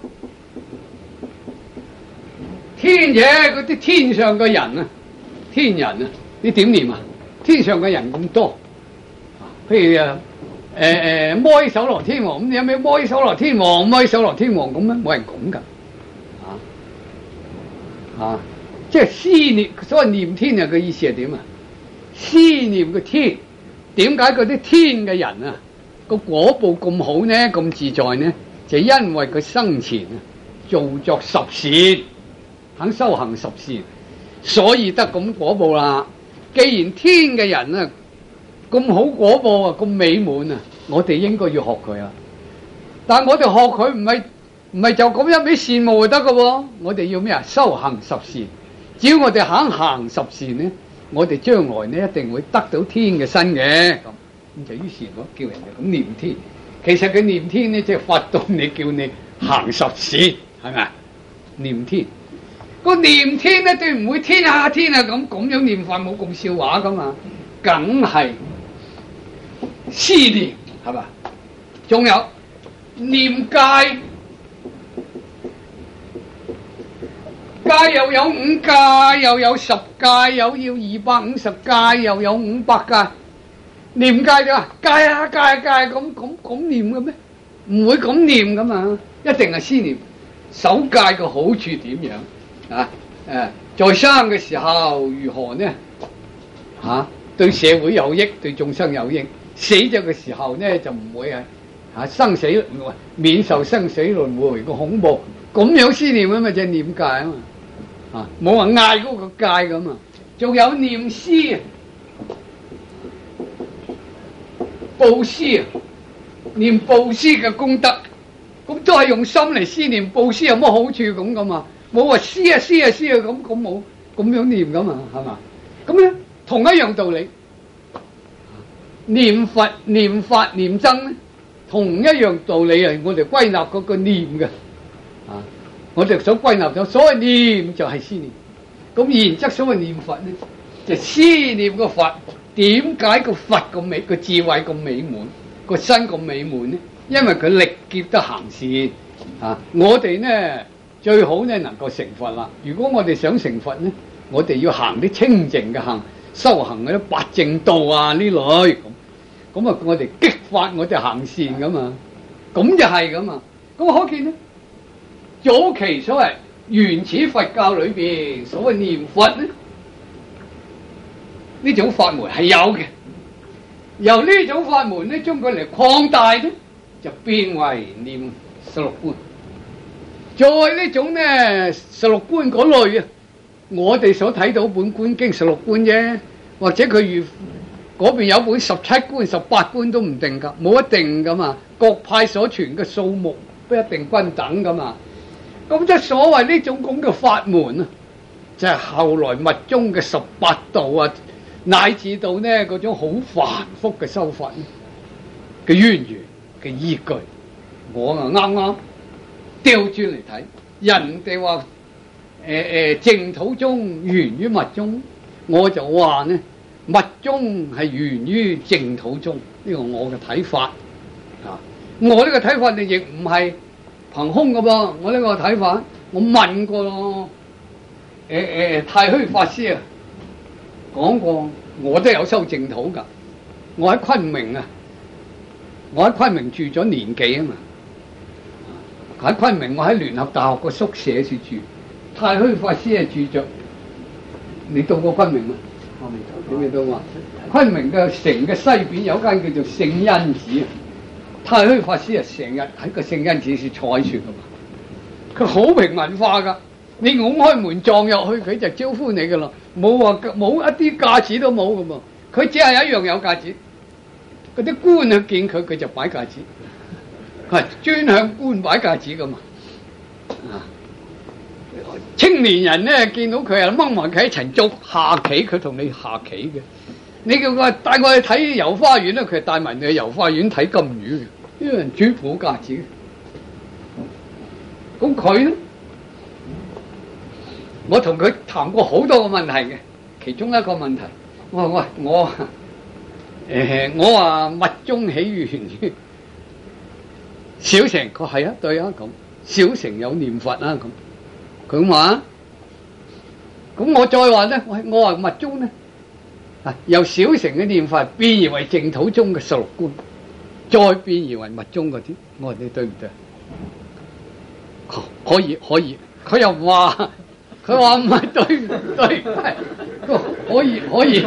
天嘢嗰啲天上嘅人啊，天人啊，你點念啊？天上嘅人咁多，譬如啊，誒、呃、誒，摩醯首羅天王咁，有咩摩醯首羅天王、摩醯首羅天王咁咧？冇人講噶，啊啊，即係思念，所謂念天啊嘅意思係點啊？思念個天，點解嗰啲天嘅人啊？個果報咁好呢，咁自在呢，就因為佢生前啊做作十善，肯修行十善，所以得咁果報啦。既然天嘅人啊咁好果報啊，咁美滿啊，我哋應該要學佢啊。但係我哋學佢唔係唔係就咁一味羨慕就得噶喎，我哋要咩啊？修行十善，只要我哋肯行十善呢，我哋將來呢一定會得到天嘅身嘅。咁就於是我叫人哋咁念天，其實佢念天呢，即係發動你叫你行十善，係咪？念天，個念天呢，對唔會天下天啊咁咁樣念法，冇咁笑話噶嘛，梗係思念，係嘛？仲有念戒，戒又有五戒，又有十戒，又要二百五十戒，又有五百戒。念戒就話戒啊戒戒咁咁咁念嘅咩？唔會咁念噶嘛，一定係思念。守戒嘅好處點樣啊？誒，在生嘅時候如何呢？吓、啊，對社會有益，對眾生有益。死咗嘅時候呢，就唔會係吓生死免受生死輪迴個恐怖。咁樣思念啊嘛，就係念戒啊嘛。啊，冇話嗌嗰個戒咁啊。仲有念施啊。布施啊，念布施嘅功德，咁都係用心嚟思念。布施有乜好處咁噶嘛？冇話施啊施啊施啊咁咁冇咁樣念噶嘛，係嘛？咁咧同一樣道理，念佛、念法、念僧咧，同一樣道理啊！我哋歸納嗰個念嘅啊，我哋所歸納咗所謂念就係思念。咁然則所謂念佛咧，就思念個佛。點解個佛咁美，個智慧咁美滿，個身咁美滿呢？因為佢力劫得行善啊！我哋呢最好呢能夠成佛啦。如果我哋想成佛呢，我哋要行啲清淨嘅行，修行嗰啲八正道啊呢類咁。咁啊，我哋激發我哋行善㗎嘛，咁就係㗎嘛。咁可見呢，早期所謂原始佛教裏邊所謂念佛呢，呢種法門係有嘅，由呢種法門咧，將佢嚟擴大咧，就變為念十六觀。再呢種咧十六觀嗰類啊，我哋所睇到本觀經十六觀啫，或者佢如嗰邊有本十七觀、十八觀都唔定噶，冇一定噶嘛。各派所傳嘅數目不一定均等噶嘛。咁即係所謂呢種咁嘅法門啊，就係、是、後來密宗嘅十八度啊，乃至到呢嗰種好繁複嘅修法嘅淵源嘅依據。我啊啱啱調轉嚟睇，人哋話誒誒淨土宗源於密宗，我就話呢密宗係源於淨土宗，呢個我嘅睇法啊。我呢個睇法你亦唔係憑空㗎噃，我呢個睇法我問過咯，誒、呃、誒太虛法師啊講過，我都有修淨土㗎，我喺昆明啊，我喺昆明住咗年幾啊嘛。喺昆明，我喺聯合大學個宿舍處住。太虛法師係住着，你到過昆明嗎？我未到。你未到啊？昆明嘅城嘅西邊有間叫做聖恩寺，太虛法師啊，成日喺個聖恩寺處坐喺處噶嘛。佢好平民化噶，你拱開門撞入去，佢就招呼你噶啦，冇話冇一啲架子都冇噶嘛。佢只係一樣有架子，嗰啲官去見佢，佢就擺架子。係專向官擺架子噶嘛，啊！青年人咧見到佢啊掹埋佢一齊捉下棋，佢同你下棋嘅。你叫佢帶我去睇遊花園咧，佢係帶埋你去遊花園睇金魚嘅，呢個人主仆架子。咁佢咧，我同佢談過好多個問題嘅，其中一個問題，我話喂我誒我話密宗起源於小乘，佢係啊，對啊咁，小乘有念佛啊咁，佢話，咁我再話咧，我我話密宗咧，啊由小乘嘅念佛變而為淨土宗嘅十六觀，再變而為密宗嗰啲，我話你對唔對？可以可以，佢又話，佢話唔係對唔對？可以可以，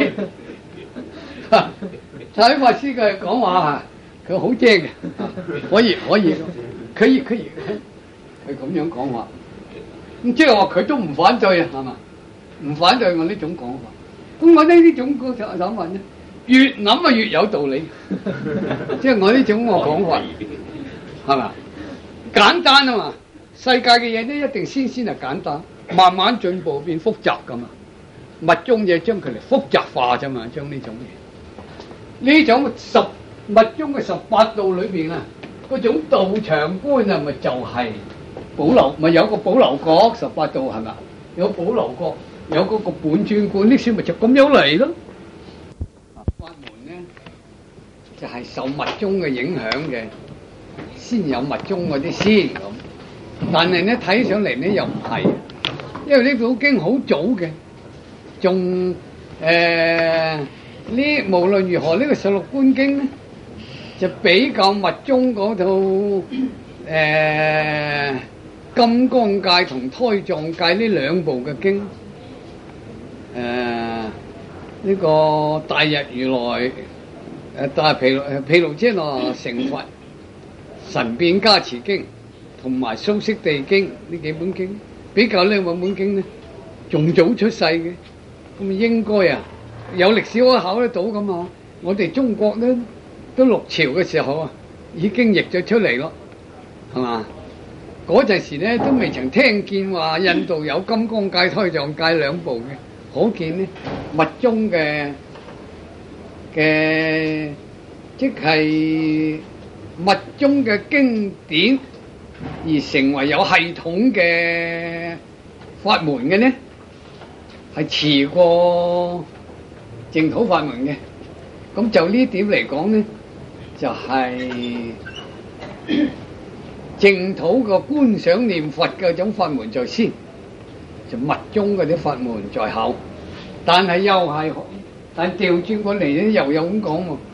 太虛法師嘅講話啊！佢好正嘅，可以可以，可以可以，佢咁樣講話，咁即係話佢都唔反對啊，係嘛？唔反對我呢種講法。咁我呢呢種個就想問咧，越諗啊越有道理，即係我呢種個講法，係嘛？簡單啊嘛，世界嘅嘢咧一定先先係簡單，慢慢進步變複雜噶嘛。密宗嘢將佢嚟複雜化啫嘛，將呢種嘢，呢種十。密宗嘅十八度裏邊啊，嗰種道場觀啊，咪就係保留，咪有個保留角十八度係咪？有保留角，有嗰個本尊觀，呢啲咪就咁樣嚟咯。法門咧就係、是、受密宗嘅影響嘅，先有密宗嗰啲先咁。但係咧睇上嚟咧又唔係，因為呢部經好早嘅，仲誒呢無論如何呢、這個十六觀經咧。就比較密宗嗰套誒、呃、金剛界同胎藏界呢兩部嘅經，誒、呃、呢、這個大日如來誒大毗盧毗盧遮那成佛神變加持經同埋蘇悉地經呢幾本經，比較呢兩本經咧仲早出世嘅，咁應該啊有歷史可考得到噶嘛？我哋中國咧。都六朝嘅時候啊，已經譯咗出嚟咯，係嘛？嗰陣時咧都未曾聽見話印度有金剛界、胎藏界兩部嘅，可見咧密宗嘅嘅即係密宗嘅經典而成為有系統嘅法門嘅呢，係遲過淨土法門嘅。咁就呢點嚟講咧。就係淨土個觀想念佛嘅種法門在先，就密宗嗰啲法門在後。但係又係，但調轉過嚟咧，又有咁講喎。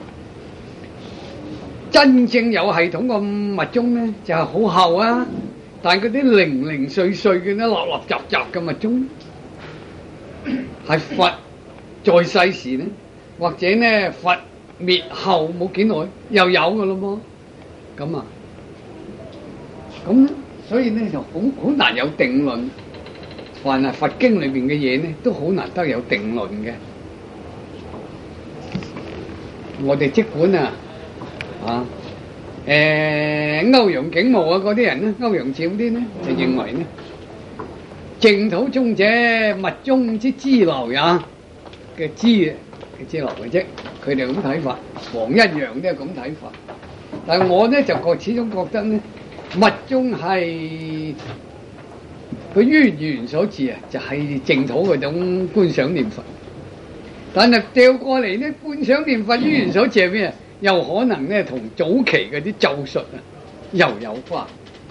真正有系統個密宗咧，就係、是、好後啊。但嗰啲零零碎碎嘅咧，立立雜雜嘅密宗，係佛在世時咧，或者咧佛。滅後冇幾耐又有噶咯噃，咁啊，咁所以咧就好好難有定論。凡係佛經裏邊嘅嘢咧，都好難得有定論嘅。 我哋即管啊啊誒歐陽景模啊嗰啲人咧，歐陽兆啲咧就認為咧，淨土宗者，密宗之支流也嘅支嘅支流嘅啫，佢哋咁睇法，黃一陽都係咁睇法。但係我咧就覺始終覺得咧，密宗係佢淵源所致啊，就係淨土嗰種觀想念佛。但係調過嚟咧，觀想念佛淵源所致係咩啊？又可能咧同早期嗰啲咒術啊又有關。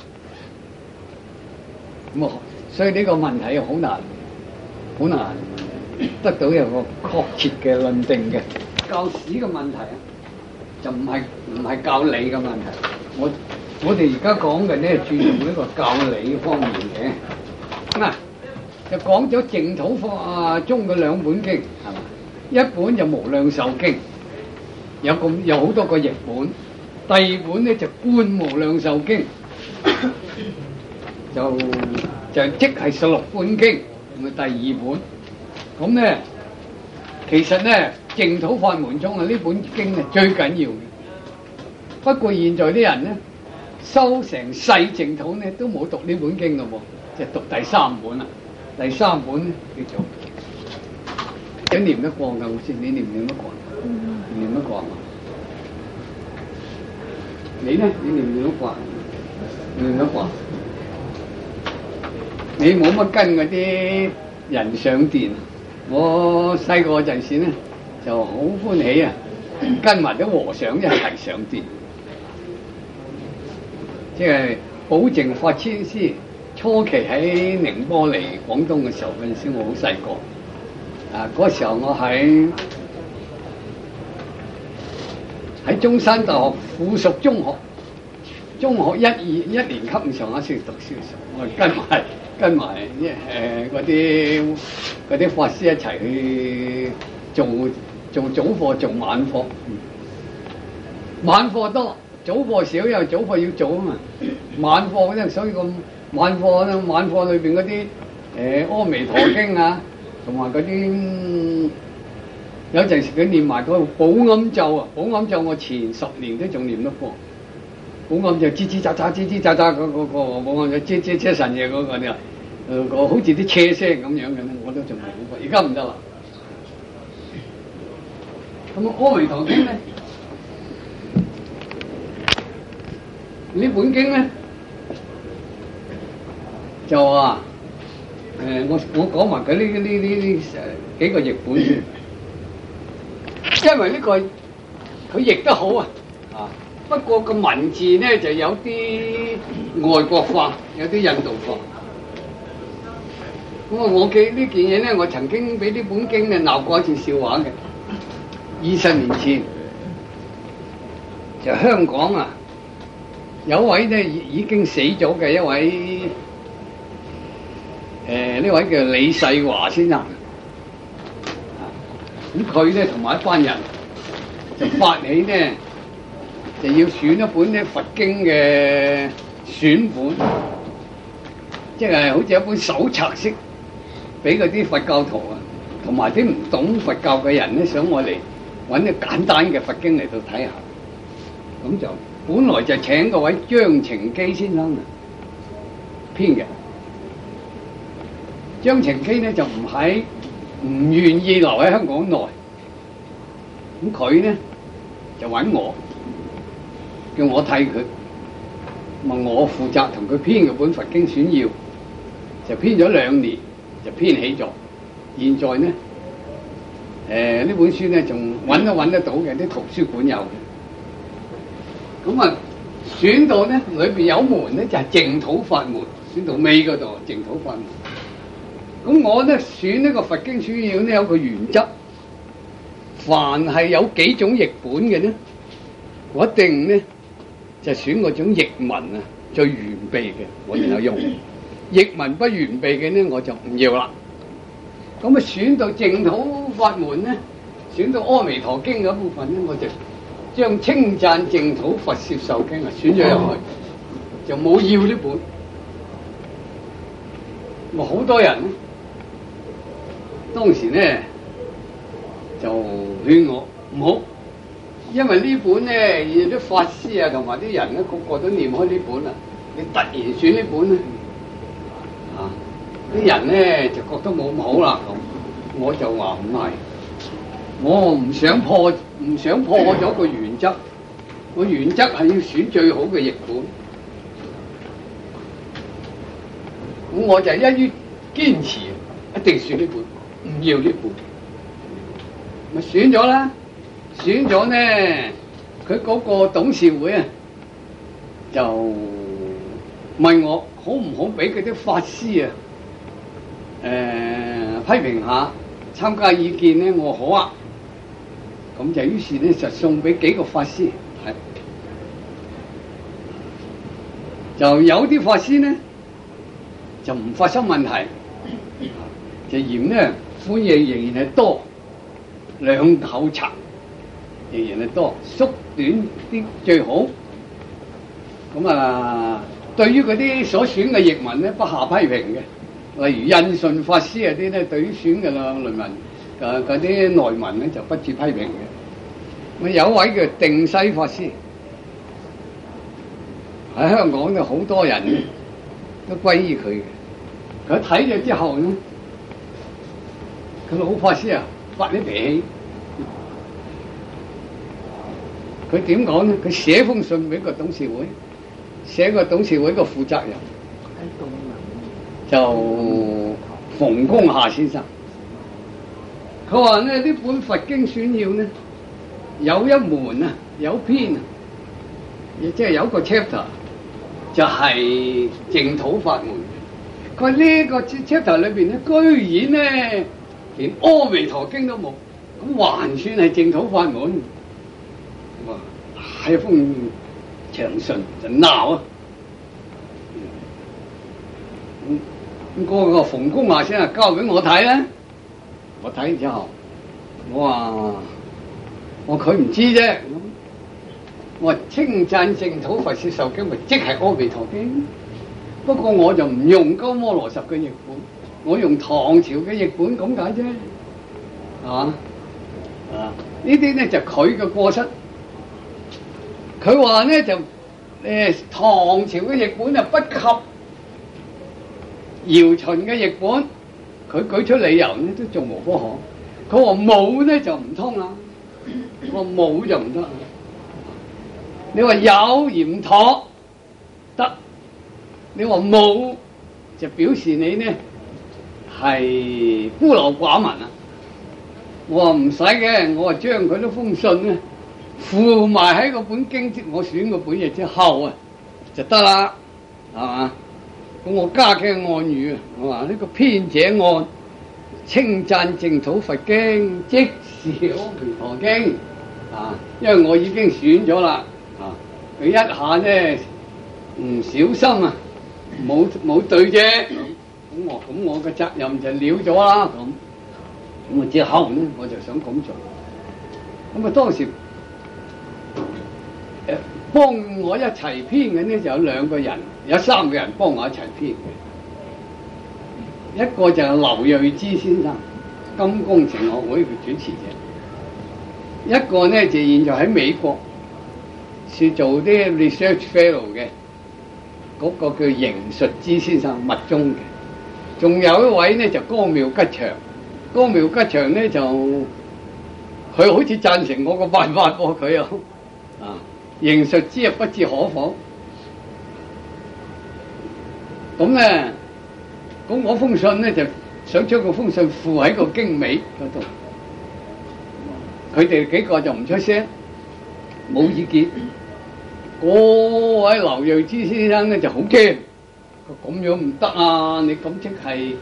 咁啊，所以呢個問題好難，好難得到有個確切嘅論定嘅。教史嘅問題啊，就唔係唔係教理嘅問題。我我哋而家講嘅咧，注重呢個教理方面嘅。嗱、啊，就講咗淨土法中嘅兩本經，係嘛？一本就無量壽經，有咁有好多個譯本。第二本咧就觀無量壽經，就就即係十六本經，咁啊第二本。咁咧，其實咧淨土法門中啊呢本經係最緊要嘅。不過現在啲人咧修成世淨土咧都冇讀呢本經咯喎，就讀第三本啦。第三本咧叫做。你念得過㗎？好似你念唔念得過？嗯、念得過啊？你咧？你念唔念得過？念得過？你冇乜跟嗰啲人上殿。我細個嗰陣時咧就好歡喜啊，跟埋啲和尚一齊上殿。即係寶靜法遷師初期喺寧波嚟廣東嘅時候，嗰陣時我好細個。啊！嗰時候我喺喺中山大學附屬中學，中學一二一年級咁上下先讀書嘅時候，我跟埋跟埋誒嗰啲嗰啲法師一齊去做做早課做晚課，晚課多，早課少，因為早課要做啊嘛。晚課咧，所以個晚課咧，晚課裏邊嗰啲誒阿彌陀經啊。同埋嗰啲有陣時佢念埋嗰個保安咒啊，保安咒我前十年都仲念得過。保安咒吱吱喳喳、吱吱喳喳嗰嗰個保安咒，吱吱車神嘢嗰個咧，誒個好似啲車聲咁樣嘅咧，我都仲係好過。而家唔得啦。咁啊，阿彌陀經咧，呢本經咧就話。誒、呃，我我講埋佢呢呢呢呢誒幾個譯本先，因為呢、這個佢譯得好啊，啊，不過個文字咧就有啲外國化，有啲印度化。咁啊，我記呢件嘢咧，我曾經俾呢本經咧鬧過一次笑話嘅。二十年前就香港啊，有位咧已已經死咗嘅一位。誒呢、呃、位叫李世華先生，咁佢咧同埋一班人就發起咧，就要選一本咧佛經嘅選本，即係好似一本手冊式，俾嗰啲佛教徒啊，同埋啲唔懂佛教嘅人咧，想我嚟揾啲簡單嘅佛經嚟到睇下。咁就本來就請嗰位張澄基先生啊編嘅。張澄基咧就唔喺，唔願意留喺香港內，咁佢咧就揾我，叫我替佢，問我負責同佢編嘅本佛經選要，就編咗兩年就編起咗。現在咧，誒、呃、呢本書咧仲揾都揾得到嘅，啲圖書館有嘅。咁啊，選到咧裏邊有門咧就係、是、淨土法門，選到尾嗰度淨土法門。咁我咧選呢個佛經選要咧有個原則，凡係有幾種譯本嘅咧，我一定咧就選嗰種譯文啊最完備嘅，我然後用；譯文不完備嘅咧，我就唔要啦。咁啊選到淨土法門咧，選到阿彌陀經嗰部分咧，我就將稱讚淨土佛攝受經啊選咗入去，就冇要呢本。我好多人咧。當時咧就勸我唔好因為呢本咧，啲法師啊同埋啲人咧，個個都念開呢本啦。你突然選呢本咧，啊，啲人咧就覺得冇咁好啦。咁我就話唔係，我唔想破，唔想破咗個原則。個原則係要選最好嘅譯本。咁我就一於堅持，一定選呢本，唔要呢本。咪選咗啦。選咗呢，佢嗰個董事會啊，就問我好唔好俾佢啲法師啊，誒、呃、批評下，參加意見呢，我好啊。咁就於是呢，就送俾幾個法師，係就有啲法師呢，就唔發生問題，就嫌呢款嘢仍然係多，兩口茶。仍然係多，縮短啲最好。咁啊，對於嗰啲所選嘅譯文咧，不下批評嘅。例如印順法師嗰啲咧，對於選嘅論文誒嗰啲內文咧，就不致批評嘅。咁有位叫定西法師喺香港就好多人都歸依佢嘅。佢睇咗之後咧，佢老法師啊發啲脾氣。佢點講咧？佢寫封信俾個董事會，寫個董事會個負責人，就馮公夏先生。佢話咧，呢本佛經選要呢，有一門啊，有篇啊，亦即係有個 chapter 就係淨土法門。佢話呢個 chapter 裏邊咧，居然咧連阿彌陀經都冇，咁還算係淨土法門？哇！係一封長信就鬧啊！咁咁嗰個馮公夏先啊，交俾我睇啦。我睇完之後，我話我佢唔知啫。我話稱讚淨土佛說授經，咪即係阿彌陀經。不過我就唔用鳩摩羅什嘅譯本，我用唐朝嘅譯本咁解啫。係嘛？啊！呢啲咧就佢嘅過失。佢話咧就誒、呃、唐朝嘅譯本就不及姚秦嘅譯本，佢舉出理由咧都仲無可可。佢話冇咧就唔通啦，佢話冇就唔得。你話有而唔妥得，你話冇就表示你呢係孤陋寡聞啊！我話唔使嘅，我話將佢啲封信咧。附埋喺個本經，我選個本嘢之後啊，就得啦，係嘛？咁我加嘅案語啊，我話呢個編者按稱讚淨土佛經，即是阿彌陀經啊，因為我已經選咗啦，啊，佢一下咧唔小心啊，冇冇對啫，咁我咁我嘅責任就了咗啦，咁咁啊之後咧，我就想咁做，咁啊當時。誒，幫我一齊編嘅呢就有兩個人，有三個人幫我一齊編嘅。一個就係劉瑞芝先生，金工程學會嘅主持者；一個呢就現在喺美國是做啲 research fellow 嘅，嗰、那個叫邢術之先生，密宗嘅。仲有一位呢就江妙吉祥，江妙吉祥呢就佢好似贊成我個辦法喎，佢又啊。邢術之啊，不置可否。咁咧，咁我封信咧就想將個封信附喺個經尾嗰度。佢哋幾個就唔出聲，冇意見。嗰位劉瑞芝先生咧就好驚，佢咁樣唔得啊！你咁即係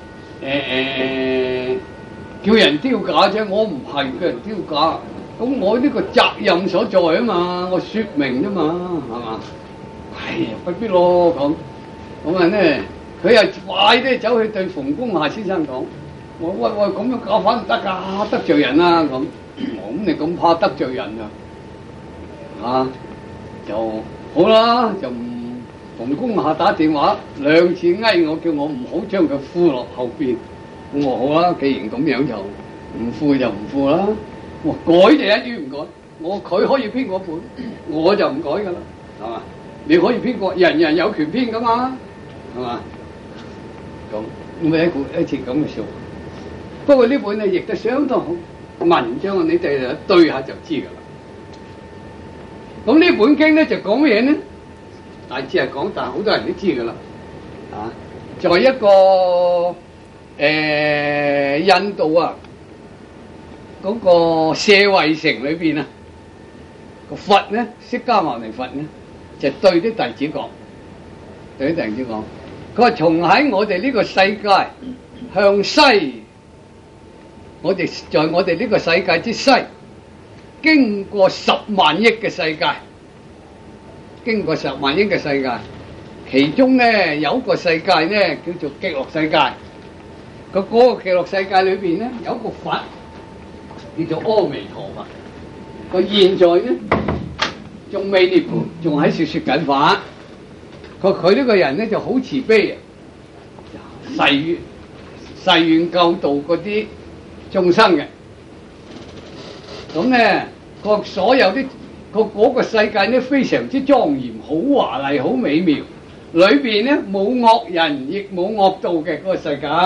誒誒叫人丟架啫，我唔係叫人丟架。咁我呢個責任所在啊嘛，我說明啫嘛，係嘛？哎呀，不必咯咁。咁啊咧，佢又快啲走去對馮公夏先生講：我喂喂，咁樣搞法唔得㗎，得罪人啊咁。咁你咁怕得罪人啊？啊，就好啦，就馮公夏打電話兩次嗌我，叫我唔好將佢附落後邊。咁我好啦，既然咁樣就唔附就唔附啦。我改就一於唔改， 我佢可以編嗰本，我就唔改噶啦，係嘛？你可以編過，人人有權編噶嘛，係嘛？咁咪一個一次咁嘅數。不過呢本咧譯得相當好，文章你哋對下就知噶啦。咁呢本經咧就講咩咧？大致係講，但係好多人都知噶啦。啊，在一個誒、呃、印度啊嗰、那個舍衛城裏邊啊，個佛咧，釋迦牟尼佛咧，就對啲弟子講，對啲弟子講，佢話從喺我哋呢個世界向西，我哋在我哋呢個世界之西，經過十萬億嘅世界，經過十萬億嘅世界，其中咧有一個世界咧叫做極樂世界，個嗰個極樂世界裏邊咧有一個佛叫做阿彌陀佛，佢現在咧仲未涅槃，仲喺度說緊法。佢佢呢個人咧就好慈悲啊，誓願誓願救度嗰啲眾生嘅。咁咧個所有啲個嗰個世界咧非常之莊嚴，好華麗，好美妙。裏邊咧冇惡人，亦冇惡道嘅嗰個世界。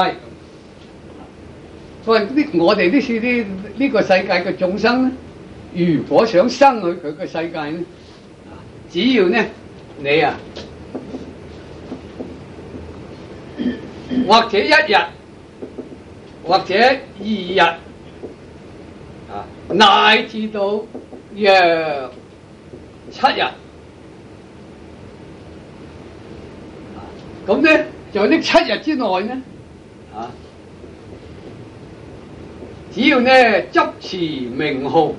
佢話啲我哋啲啲呢個世界嘅眾生咧，如果想生去佢個世界咧，只要咧你啊，或者一日，或者二日，啊，乃至到約七日，咁咧在呢七日之內咧，啊。只要呢執持名號，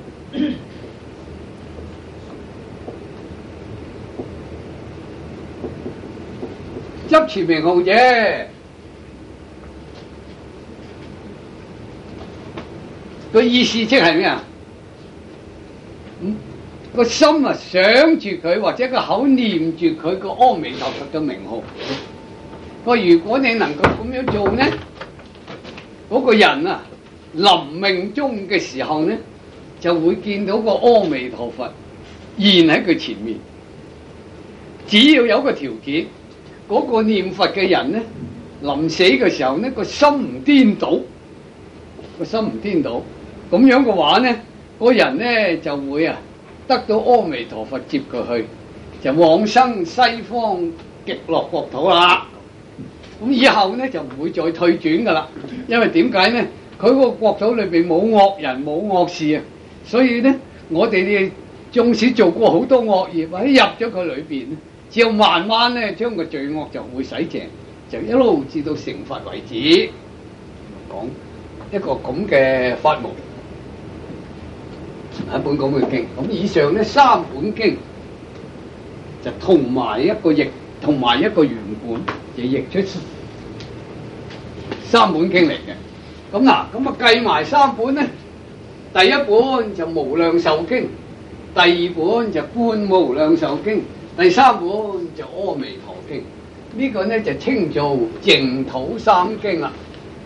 執持名號啫，個意思即係咩啊？嗯，個心啊想住佢，或者個口念住佢個阿彌陀佛嘅名號。個如果你能夠咁樣做呢，嗰、那個人啊〜臨命終嘅時候呢，就會見到個阿彌陀佛現喺佢前面。只要有個條件，嗰、那個念佛嘅人呢，臨死嘅時候呢，個心唔顛倒，個心唔顛倒，咁樣嘅話呢，個人呢就會啊得到阿彌陀佛接佢去，就往生西方極樂國土啦。咁以後呢就唔會再退轉噶啦，因為點解呢？佢個國土裏邊冇惡人冇惡事啊，所以咧，我哋哋縱使做過好多惡業，或者入咗佢裏邊，只要慢慢咧將個罪惡就會洗淨，就一路至到成佛為止。講一個咁嘅法門，一本咁嘅經。咁以上咧三本經就同埋一個譯，同埋一個原本，就譯出三本經嚟嘅。咁嗱，咁啊計埋三本咧，第一本就無量壽經，第二本就觀無量壽經，第三本就阿彌陀經。呢個咧就稱做淨土三經啦，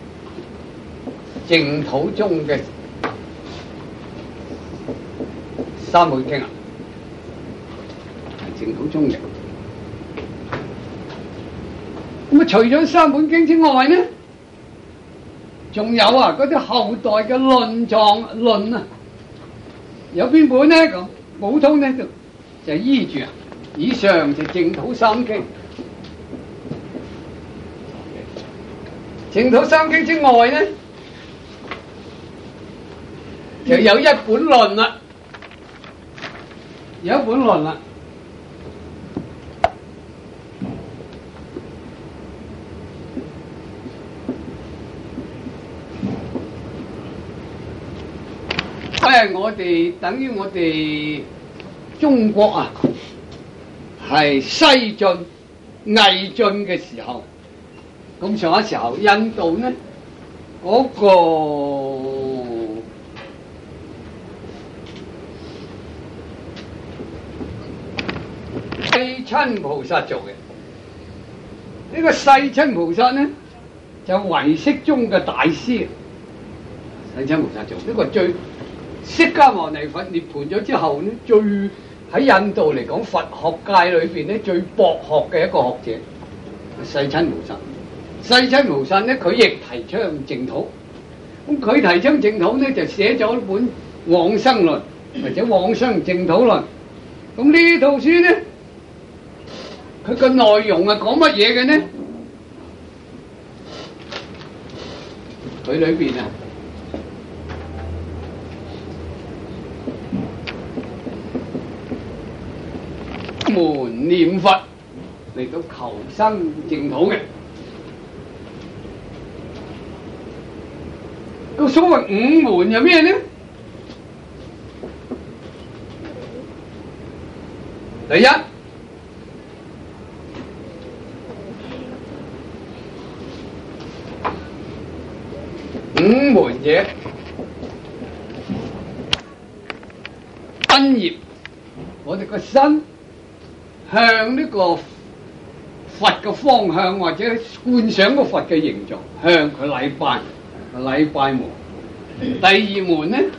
淨土中嘅三本經啊，係淨土中嘅。咁啊，除咗三本經之外咧，仲有啊！嗰啲後代嘅論狀論啊，有邊本咧？咁普通咧就就依住啊。以上就淨土三經，淨土三經之外咧，就有一本論啦，有一本論啦。因為我哋等於我哋中國啊，係西進魏晉嘅時候，咁上下時候，印度呢嗰、那個世親菩薩做嘅。呢、這個世親菩薩呢，就唯識中嘅大師，世親菩薩做呢、這個最。 釋迦牟尼佛涅槃咗之後呢，最喺印度嚟講，佛學界裏邊咧最博學嘅一個學者，世親無薩。世親無薩咧，佢亦提倡淨土。咁佢提倡淨土咧，就寫咗一本《往生論》或者《往生淨土論》。咁呢套書咧，佢個內容係講乜嘢嘅呢？佢裏邊啊，門念佛嚟到求生淨土嘅。個所謂五門有咩呢？第一，五門者，身業，我哋個身向呢個佛嘅方向，或者觀想個佛嘅形象，向佢禮拜。禮拜門。第二門呢，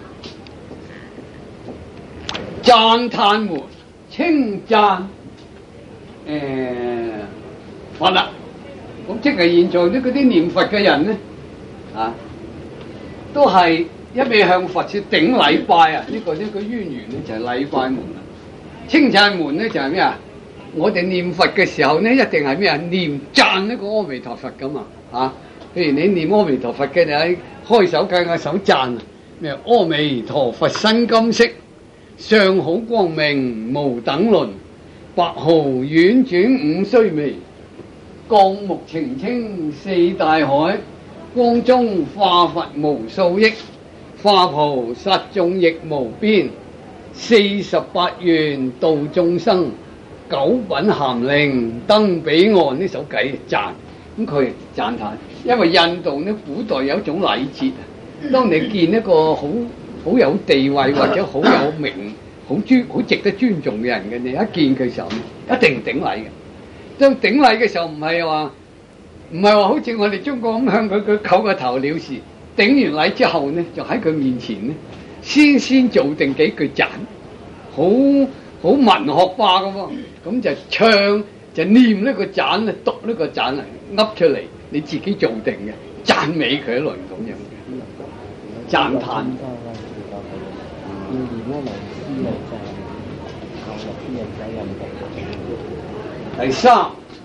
讚歎門，稱讚誒佛啦。咁即係現在呢嗰啲念佛嘅人呢，啊，都係一味向佛說頂禮拜啊！呢、這個呢、這個淵源呢就係禮拜門啦。稱讚門呢就係咩啊？我哋念佛嘅時候呢，一定係咩啊？念讚呢個阿彌陀佛噶嘛，啊！譬如你念阿彌陀佛嘅，你喺開手計嘅手讚啊，咩阿彌陀佛身金色，相好光明無等倫，白毫婉轉五須彌，降目澄清四大海，光中化佛無數億，化菩薩眾亦無邊，四十八願度眾生，九品咸靈登彼岸。呢首偈讚。咁佢讚歎，因為印度呢古代有一種禮節啊，當你見一個好好有地位或者好有名、好尊、好值得尊重嘅人嘅，你一見佢時候呢，一定頂禮嘅。當頂禮嘅時候，唔係話唔係話好似我哋中國咁向佢佢叩個頭了事。頂完禮之後呢，就喺佢面前呢，先先做定幾句讚，好好文學化嘅喎，咁就唱。就念呢個讚咧，讀呢個讚嚟噏出嚟，你自己做定嘅，讚美佢一輪咁樣嘅，讚歎。第三，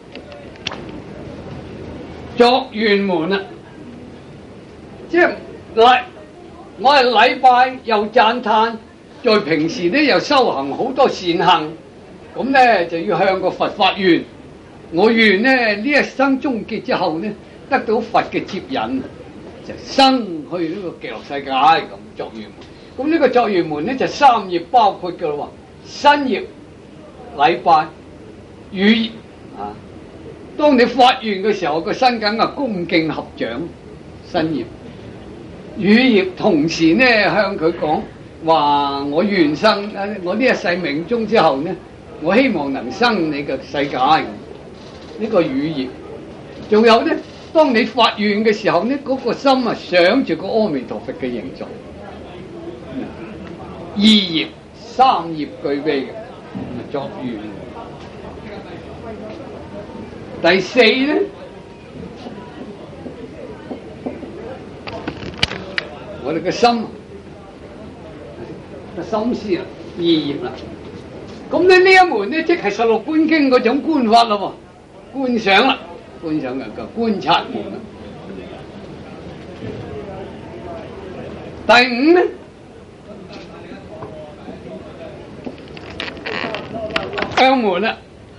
作願門啦，即係禮，我係禮拜又讚歎，在平時咧又修行好多善行。咁咧就要向個佛發願，我願咧呢一生終結之後呢，得到佛嘅接引，就生去呢個極樂世界咁作願門。咁呢個作願門咧就三業包括嘅咯喎，身業、禮拜、語業啊。當你發願嘅時候，個身梗係恭敬合掌，身業、語業同時呢向佢講話，我願生，我呢一世命終之後呢。我希望能生你嘅世界，呢、這個語業。仲有咧，當你發願嘅時候呢，嗰、那個心啊想住個阿彌陀佛嘅形狀。二業、三業具備嘅作願。第四咧，我哋嘅心個心思啊，二業啦。咁咧呢一門咧，即係十六觀經嗰種觀法咯喎，觀想啦，觀想嘅個觀察門啦。第五咧，向門啦。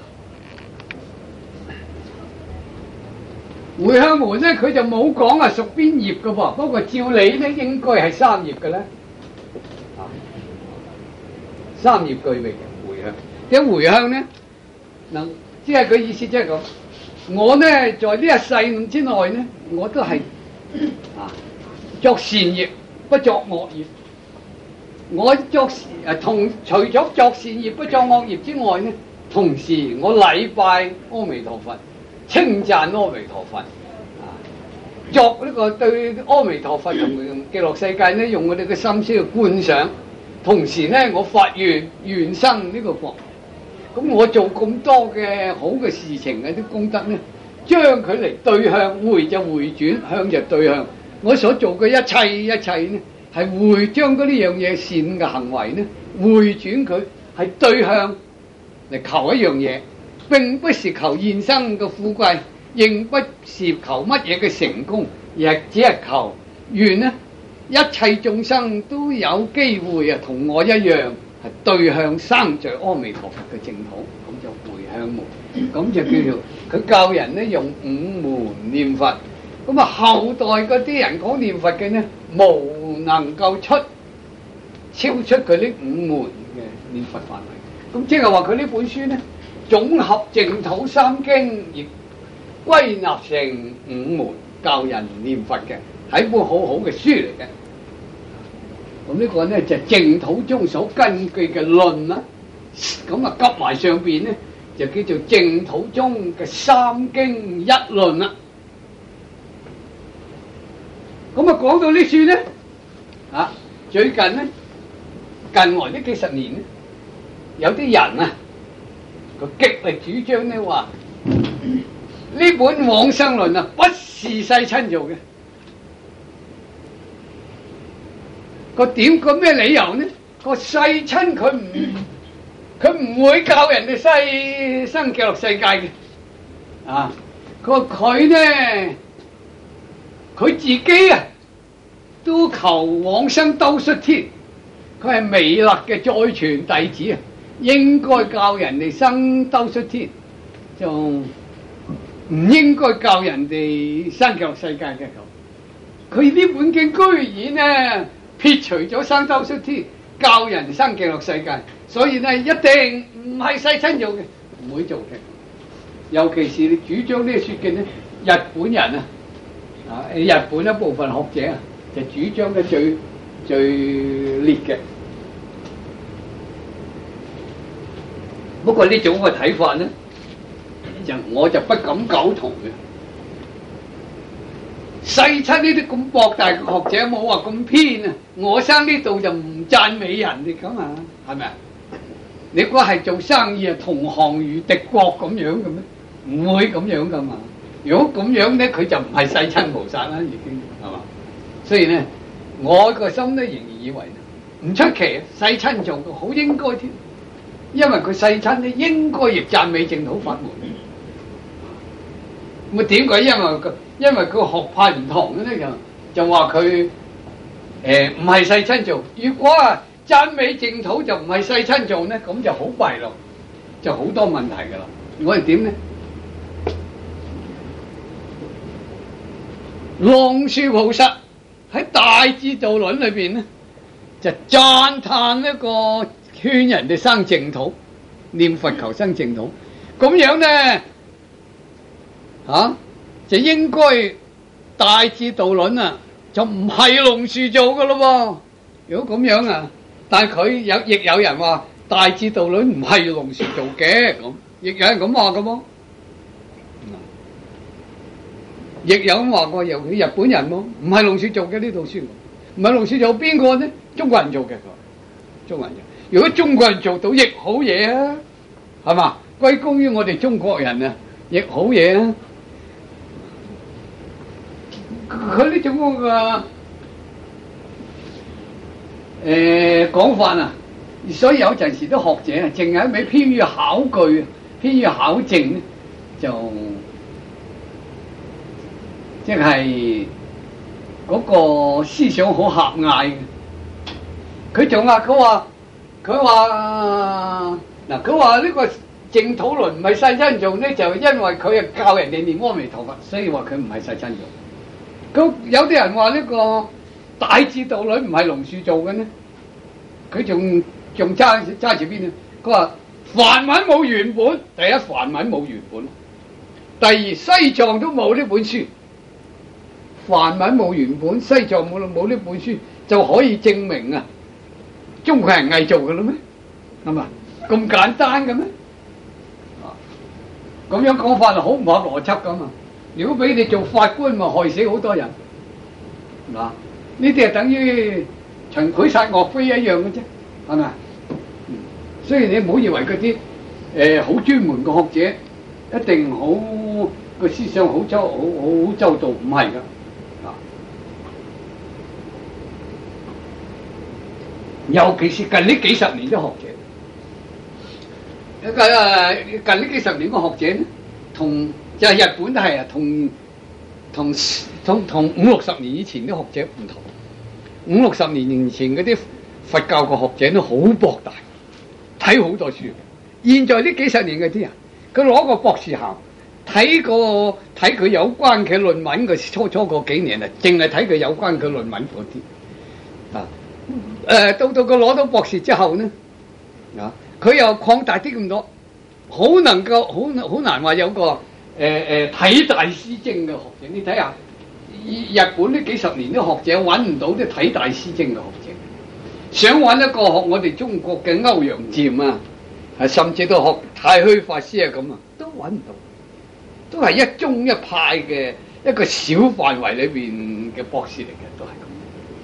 回向門咧，佢就冇講啊屬邊業嘅噃，不過照理咧應該係三業嘅咧，啊，三業具備嘅。一回向咧，嗱，即係佢意思，即係咁。我咧在呢一世之內咧，我都係啊作善業，不作惡業。我作誒同除咗作善業不作惡業之外咧，同時我禮拜阿彌陀佛，稱讚阿彌陀佛啊。 作呢個對阿彌陀佛同極樂世界呢，用我哋嘅心思去觀想，同時呢，我發願願生呢個國。咁我做咁多嘅好嘅事情嘅啲功德呢，將佢嚟對向，回就回轉，向就對向。我所做嘅一切一切呢，係回將嗰啲樣嘢善嘅行為呢，回轉佢係對向嚟求一樣嘢，並不是求現生嘅富貴，亦不是求乜嘢嘅成功，而係只係求願呢，一切眾生都有機會啊，同我一樣係對向生在阿彌陀佛嘅淨土，咁就回向門，咁就叫做佢教人呢用五門念佛。咁啊，後代嗰啲人講念佛嘅呢，無能夠出超出佢呢五門嘅念佛範圍。咁即係話佢呢本書呢，總合淨土三經，亦歸納成五門教人念佛嘅，係一本好好嘅書嚟嘅。咁呢個呢，就係淨土中所根據嘅論啦。咁啊，夾埋上邊呢，就叫做淨土中嘅三經一論啦。咁啊，講到呢處呢，啊，最近呢，近來呢幾十年呢，有啲人啊，佢極力主張呢話，呢本往生論啊，不是世親做嘅。個點個咩理由呢？個世親佢唔佢唔會教人哋西生極樂世界嘅，啊，佢話佢呢？佢自己啊，都求往生兜率天，佢係彌勒嘅再傳弟子啊，應該教人哋生兜率天，就唔應該教人哋生極樂世界嘅咁。佢呢本經居然呢撇除咗生兜率天，教人生極樂世界，所以呢一定唔係世親做嘅，唔會做嘅。尤其是你主張呢個說嘅呢，日本人啊。啊！日本一部分學者啊，就主張得最最烈嘅。不過呢種嘅睇法呢，就我就不敢苟同嘅。世親呢啲咁博大嘅學者冇話咁偏啊！我生呢度就唔讚美人哋咁啊，係咪啊？你估係做生意啊，同行如敵國咁樣嘅咩？唔會咁樣噶嘛。如果咁樣咧，佢就唔係世親菩薩啦，已經係嘛？所以咧，我個心咧仍然以為唔出奇，世親做到好應該添，因為佢世親咧應該亦讚美淨土法門。咁點解？因為佢因為佢學派唔同咧，就就話佢誒唔係世親做。如果啊讚美淨土就唔係世親做咧，咁就好弊咯，就好多問題噶啦。我哋點咧？龍樹菩薩喺《大智度論》裏邊咧，就讚歎一個勸人哋生淨土，念佛求生淨土，咁樣咧吓、啊、就應該《大智度論》啊，就唔係龍樹做噶咯喎。如果咁樣啊，但係佢有亦有人話《大智度論》唔係龍樹做嘅，咁亦有人咁話噶噃。亦有咁話過，尤其日本人喎，唔係龍樹做嘅呢套書，唔係龍樹做邊個呢？中國人做嘅，中國人做。如果中國人做到，亦好嘢啊，係嘛？歸功於我哋中國人啊，亦好嘢啊。佢呢種嗰個誒講法啊，所以有陣時啲學者啊，淨係一味偏於考據、偏於考證咧，就。即係嗰個思想好狹隘嘅，佢仲話佢話佢話嗱，佢話呢個淨土論唔係世親做呢，就因為佢係教人哋念阿彌陀佛，所以話佢唔係世親做。咁有啲人話呢個大智度論唔係龍樹做嘅呢，佢仲仲揸揸住邊呢？佢話梵文冇原本，第一梵文冇原本，第二西藏都冇呢本書。梵文冇原本，西藏冇冇呢本書，就可以證明啊，中國人偽造嘅啦咩？係嘛？咁簡單嘅咩？啊，咁樣講法就好唔合邏輯噶嘛？ 如果俾你做法官，咪害死好多人。嗱，呢啲係等於秦檜殺岳飛一樣嘅啫，係咪？嗯，所以你唔好以為嗰啲誒好專門嘅學者一定好個思想好周好好周到，唔係㗎。啊，尤其是近呢幾十年啲學者。一個近呢幾十年個學者咧，同就係、是、日本都係啊，同同同同五六十年以前啲學者唔同。五六十年前嗰啲佛教嘅學者都好博大，睇好多書。現在呢幾十年嗰啲人，佢攞個博士校，睇個睇佢有關嘅論文嘅初初嗰幾年啊，淨係睇佢有關嘅論文嗰啲啊。誒、呃，到到佢攞到博士之後呢？啊！佢又擴大啲咁多，好能夠好好難話有個誒誒、呃、體大思精嘅學者。你睇下，日本呢幾十年啲學者揾唔到啲體大思精嘅學者，想揾一個學我哋中國嘅歐陽漸啊，係甚至都學太虛法師啊咁啊，都揾唔到，都係一宗一派嘅一個小範圍裏邊嘅博士嚟嘅，都係咁。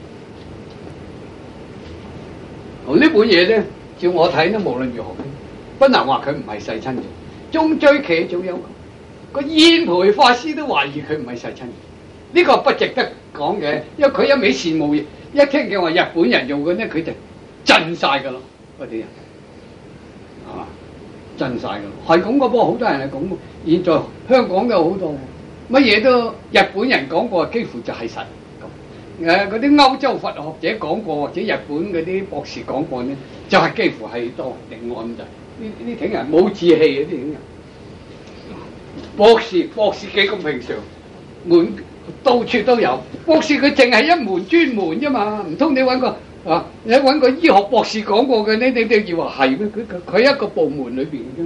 好，呢本嘢咧。照我睇咧，無論如何，不能話佢唔係世親做。中追其早有個燕培法師都懷疑佢唔係世親做，呢、這個不值得講嘅，因為佢一味羨慕，一聽見話日本人用嘅咧，佢就震晒噶咯，嗰啲人係嘛，震晒噶咯，係咁個噃，好多人係咁。現在香港都有好多，乜嘢都日本人講過，幾乎就係實。誒嗰啲歐洲佛學者講過，或者日本嗰啲博士講過咧，就係、是、幾乎係當定案就係呢呢啲人冇志氣嘅啲人。博士博士幾咁平常，門到處都有。博士佢淨係一門專門啫嘛，唔通你揾個啊？你揾個醫學博士講過嘅，你你你以為係咩？佢佢佢一個部門裏邊嘅啫。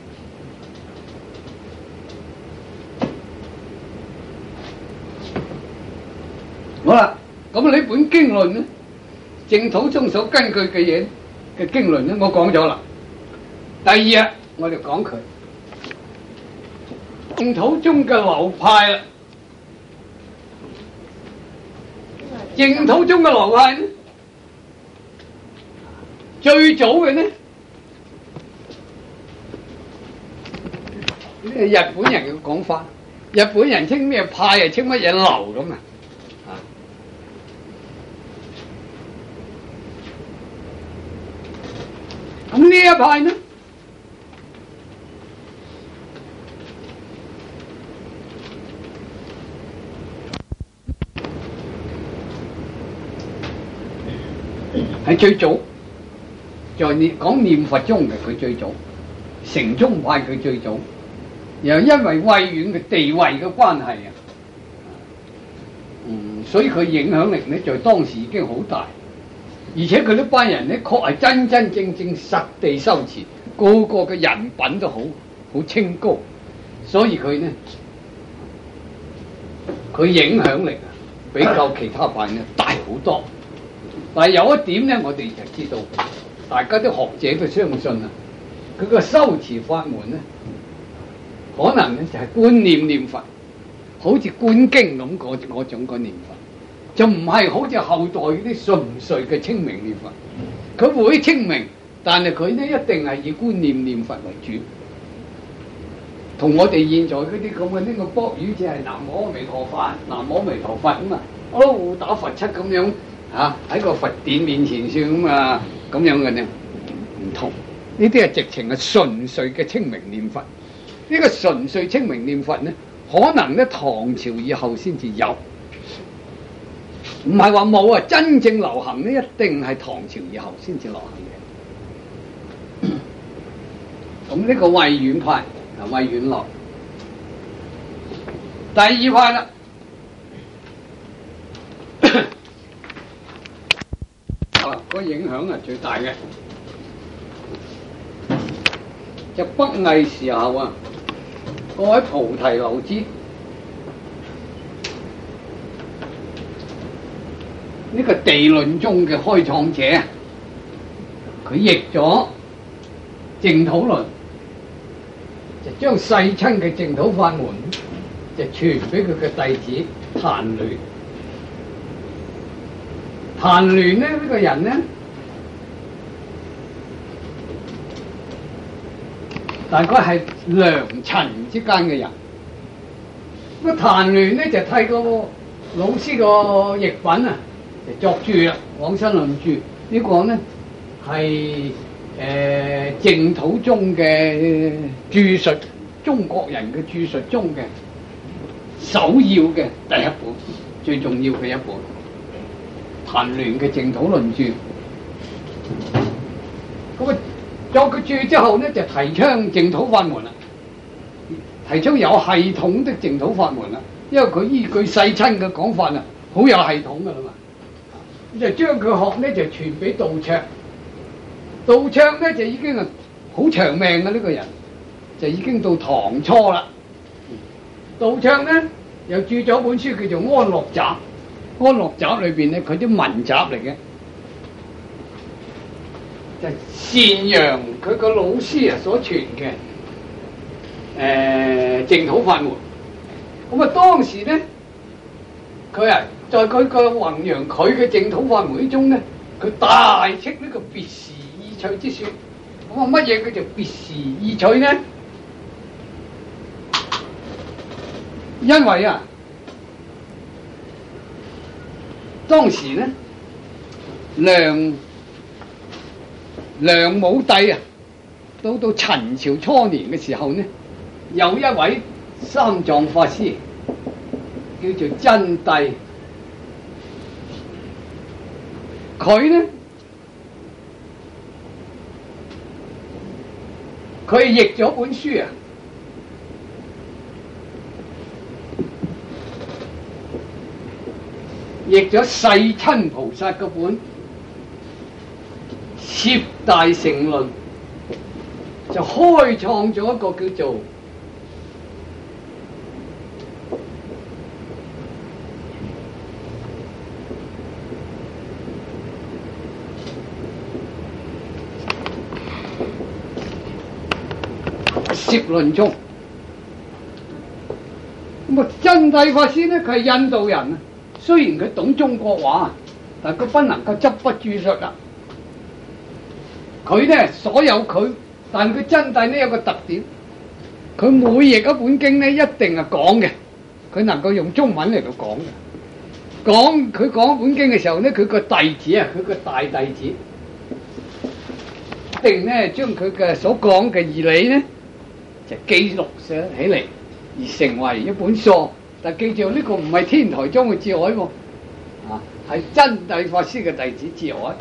好啦，咁呢本經論咧，淨土宗所根據嘅嘢嘅經論咧，我講咗啦。第二日我哋講佢淨土宗嘅流派啦。淨土宗嘅流派咧，最早嘅咧，呢係日本人嘅講法。日本人稱咩派啊？稱乜嘢流咁啊？咁呢一派呢，係最早，在念講念佛宗嘅佢最早，城宗派佢最早，又因為慧遠嘅地位嘅關係啊，嗯，所以佢影響力咧在當時已經好大。而且佢呢班人咧，確係真真正正實地修持，個個嘅人品都好好清高，所以佢呢，佢影響力啊，比較其他班咧大好多。但係有一點咧，我哋就知道，大家啲學者都相信啊，佢個修持法門咧，可能咧就係觀念念佛，好似觀經咁嗰嗰種個念佛。就唔係好似後代嗰啲純粹嘅清明念佛，佢會清明，但係佢呢一定係以觀念念佛為主，同我哋現在嗰啲咁嘅呢個卜語只係南無阿彌陀佛，南無阿彌陀佛咁啊，哦打佛七咁樣嚇喺個佛殿面前算咁啊咁樣嘅呢，唔同呢啲係直情係純粹嘅清明念佛。呢個純粹清明念佛呢，可能咧唐朝以後先至有。唔係話冇啊，真正流行咧，一定係唐朝以後先至流行嘅。咁呢個慧遠派啊，慧遠流。第二派啦，啊，個影響係最大嘅，就北魏時候啊，各位菩提流支。呢個地論宗嘅開創者，佢譯咗淨土論，就將世親嘅淨土法門就傳俾佢嘅弟子曇鸞。曇鸞咧呢、呢個人咧，大概係良塵之間嘅人。咁曇鸞咧就替個老師個譯品啊，就作注啦，《往生論注》呢個咧係誒淨土宗嘅注述，中國人嘅注述中嘅首要嘅第一本，最重要嘅一本。曇鸞嘅淨土論注，咁啊作個注之後咧，就提倡淨土法門啦，提倡有系統的淨土法門啦。因為佢依據世親嘅講法啊，好有系統噶啦嘛。咁就將佢學咧就傳俾道綽，道綽咧就已經啊好長命嘅呢個人，就已經到唐初啦。道綽咧又著咗本書叫做《安樂集》。安樂集裏邊咧，佢啲文集嚟嘅，就讚揚佢個老師啊所傳嘅誒淨土法門。咁啊，當時咧，佢啊在佢個弘揚佢嘅淨土法門之中咧，佢大斥呢個別時意趣之說。咁啊，乜嘢叫做別時意趣呢？因為啊，當時咧，梁梁武帝啊，到到陳朝初年嘅時候呢，有一位三藏法師叫做真諦，佢咧佢譯咗本書啊，譯咗世親菩薩嗰本《攝大乘論》，就開創咗一個叫做攝論宗。咁啊，真諦法師咧，佢係印度人啊。雖然佢懂中國話，但佢不能夠執筆注述啦。佢咧所有佢，但佢真諦呢有個特點，佢每譯一本經咧一定係講嘅，佢能夠用中文嚟到講嘅。講佢講本經嘅時候咧，佢個弟子啊，佢個大弟子，一定咧將佢嘅所講嘅義理咧，就記錄寫起嚟，而成為一本書。但記住呢個唔係天台宗嘅智鎧喎，啊係真諦法師嘅弟子智鎧。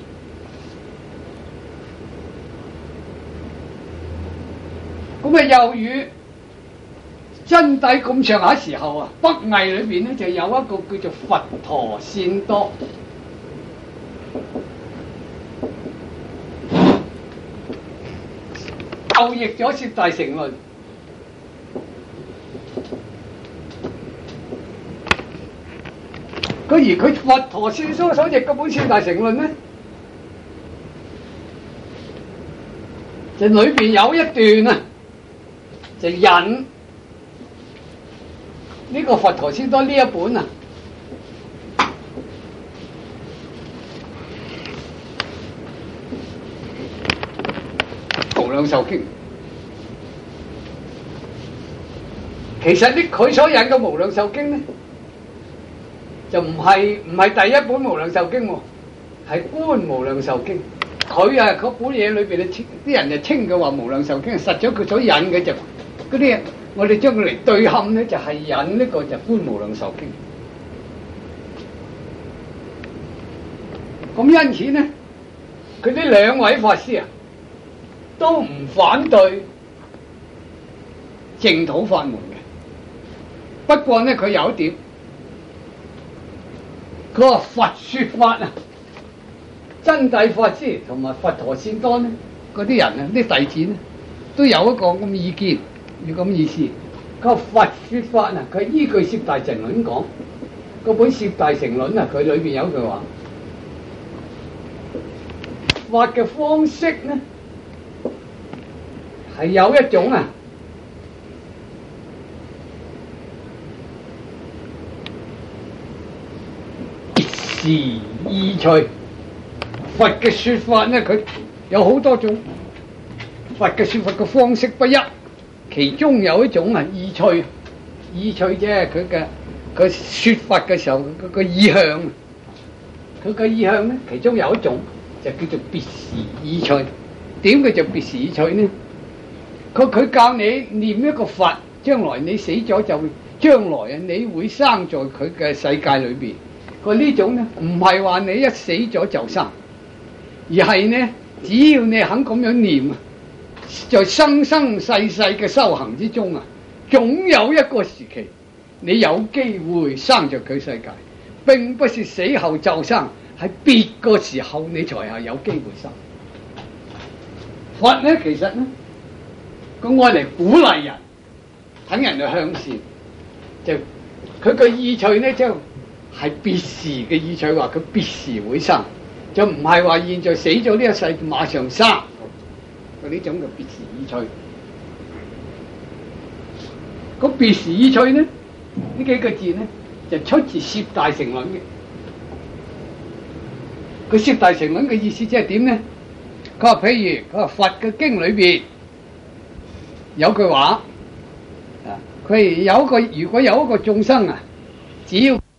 咁啊又與真諦咁上下時候啊，北魏裏邊咧就有一個叫做佛陀善多，又譯咗《攝大乘論》。佢而佢佛陀善多所譯嗰本《攝大乘論》咧，就裏邊有一段啊，就引呢個佛陀善多呢一本啊，《無量壽經》。其實呢，佢所引嘅《無量壽經》咧，就唔係唔係第一本《無量壽經》喎，係《觀無量壽經》。佢啊嗰本嘢裏邊咧，啲人就稱佢話《無量壽經》，實咗佢所引嘅就嗰啲，我哋將佢嚟對冚咧，就係引呢個就《觀無量壽經》。咁因此咧，佢呢兩位法師啊，都唔反對淨土法門嘅。不過咧，佢有一點。佢話佛說法啊，真諦法師同埋佛陀善多呢，嗰啲人啊，啲弟子呢，都有一個咁意見，要咁意思。佢話佛說法啊，佢依據《攝大乘論》講，嗰本《攝大乘論》啊，佢裏邊有句話，法嘅方式呢，係有一種啊， 時意趣。佛嘅說法呢，佢有好多種，佛嘅說法嘅方式不一，其中有一種係意趣，意趣即係佢嘅佢說法嘅時候佢個意向，佢嘅意向呢，其中有一種就叫做別時意趣。點叫做別時意趣呢？佢佢教你念一個佛，將來你死咗就將來啊，你會生在佢嘅世界裏邊。佢呢種呢，唔係話你一死咗就生，而係呢，只要你肯咁樣念啊，在生生世世嘅修行之中啊，總有一個時期你有機會生在佢世界，並不是死後就生，係別個時候你才係有機會生。佛呢，其實呢，佢愛嚟鼓勵人，等人去向善，就佢個意趣呢，就係別時嘅意趣，話佢別時會生，就唔係話現在死咗呢一世馬上生，佢呢種嘅別時意趣。個別時意趣呢，呢幾個字呢，就出自《攝大乘論》嘅。個《攝大乘論》嘅意思即係點呢？佢話譬如佢話佛嘅經裏邊有句話啊，佢有一個如果有一個眾生啊，只要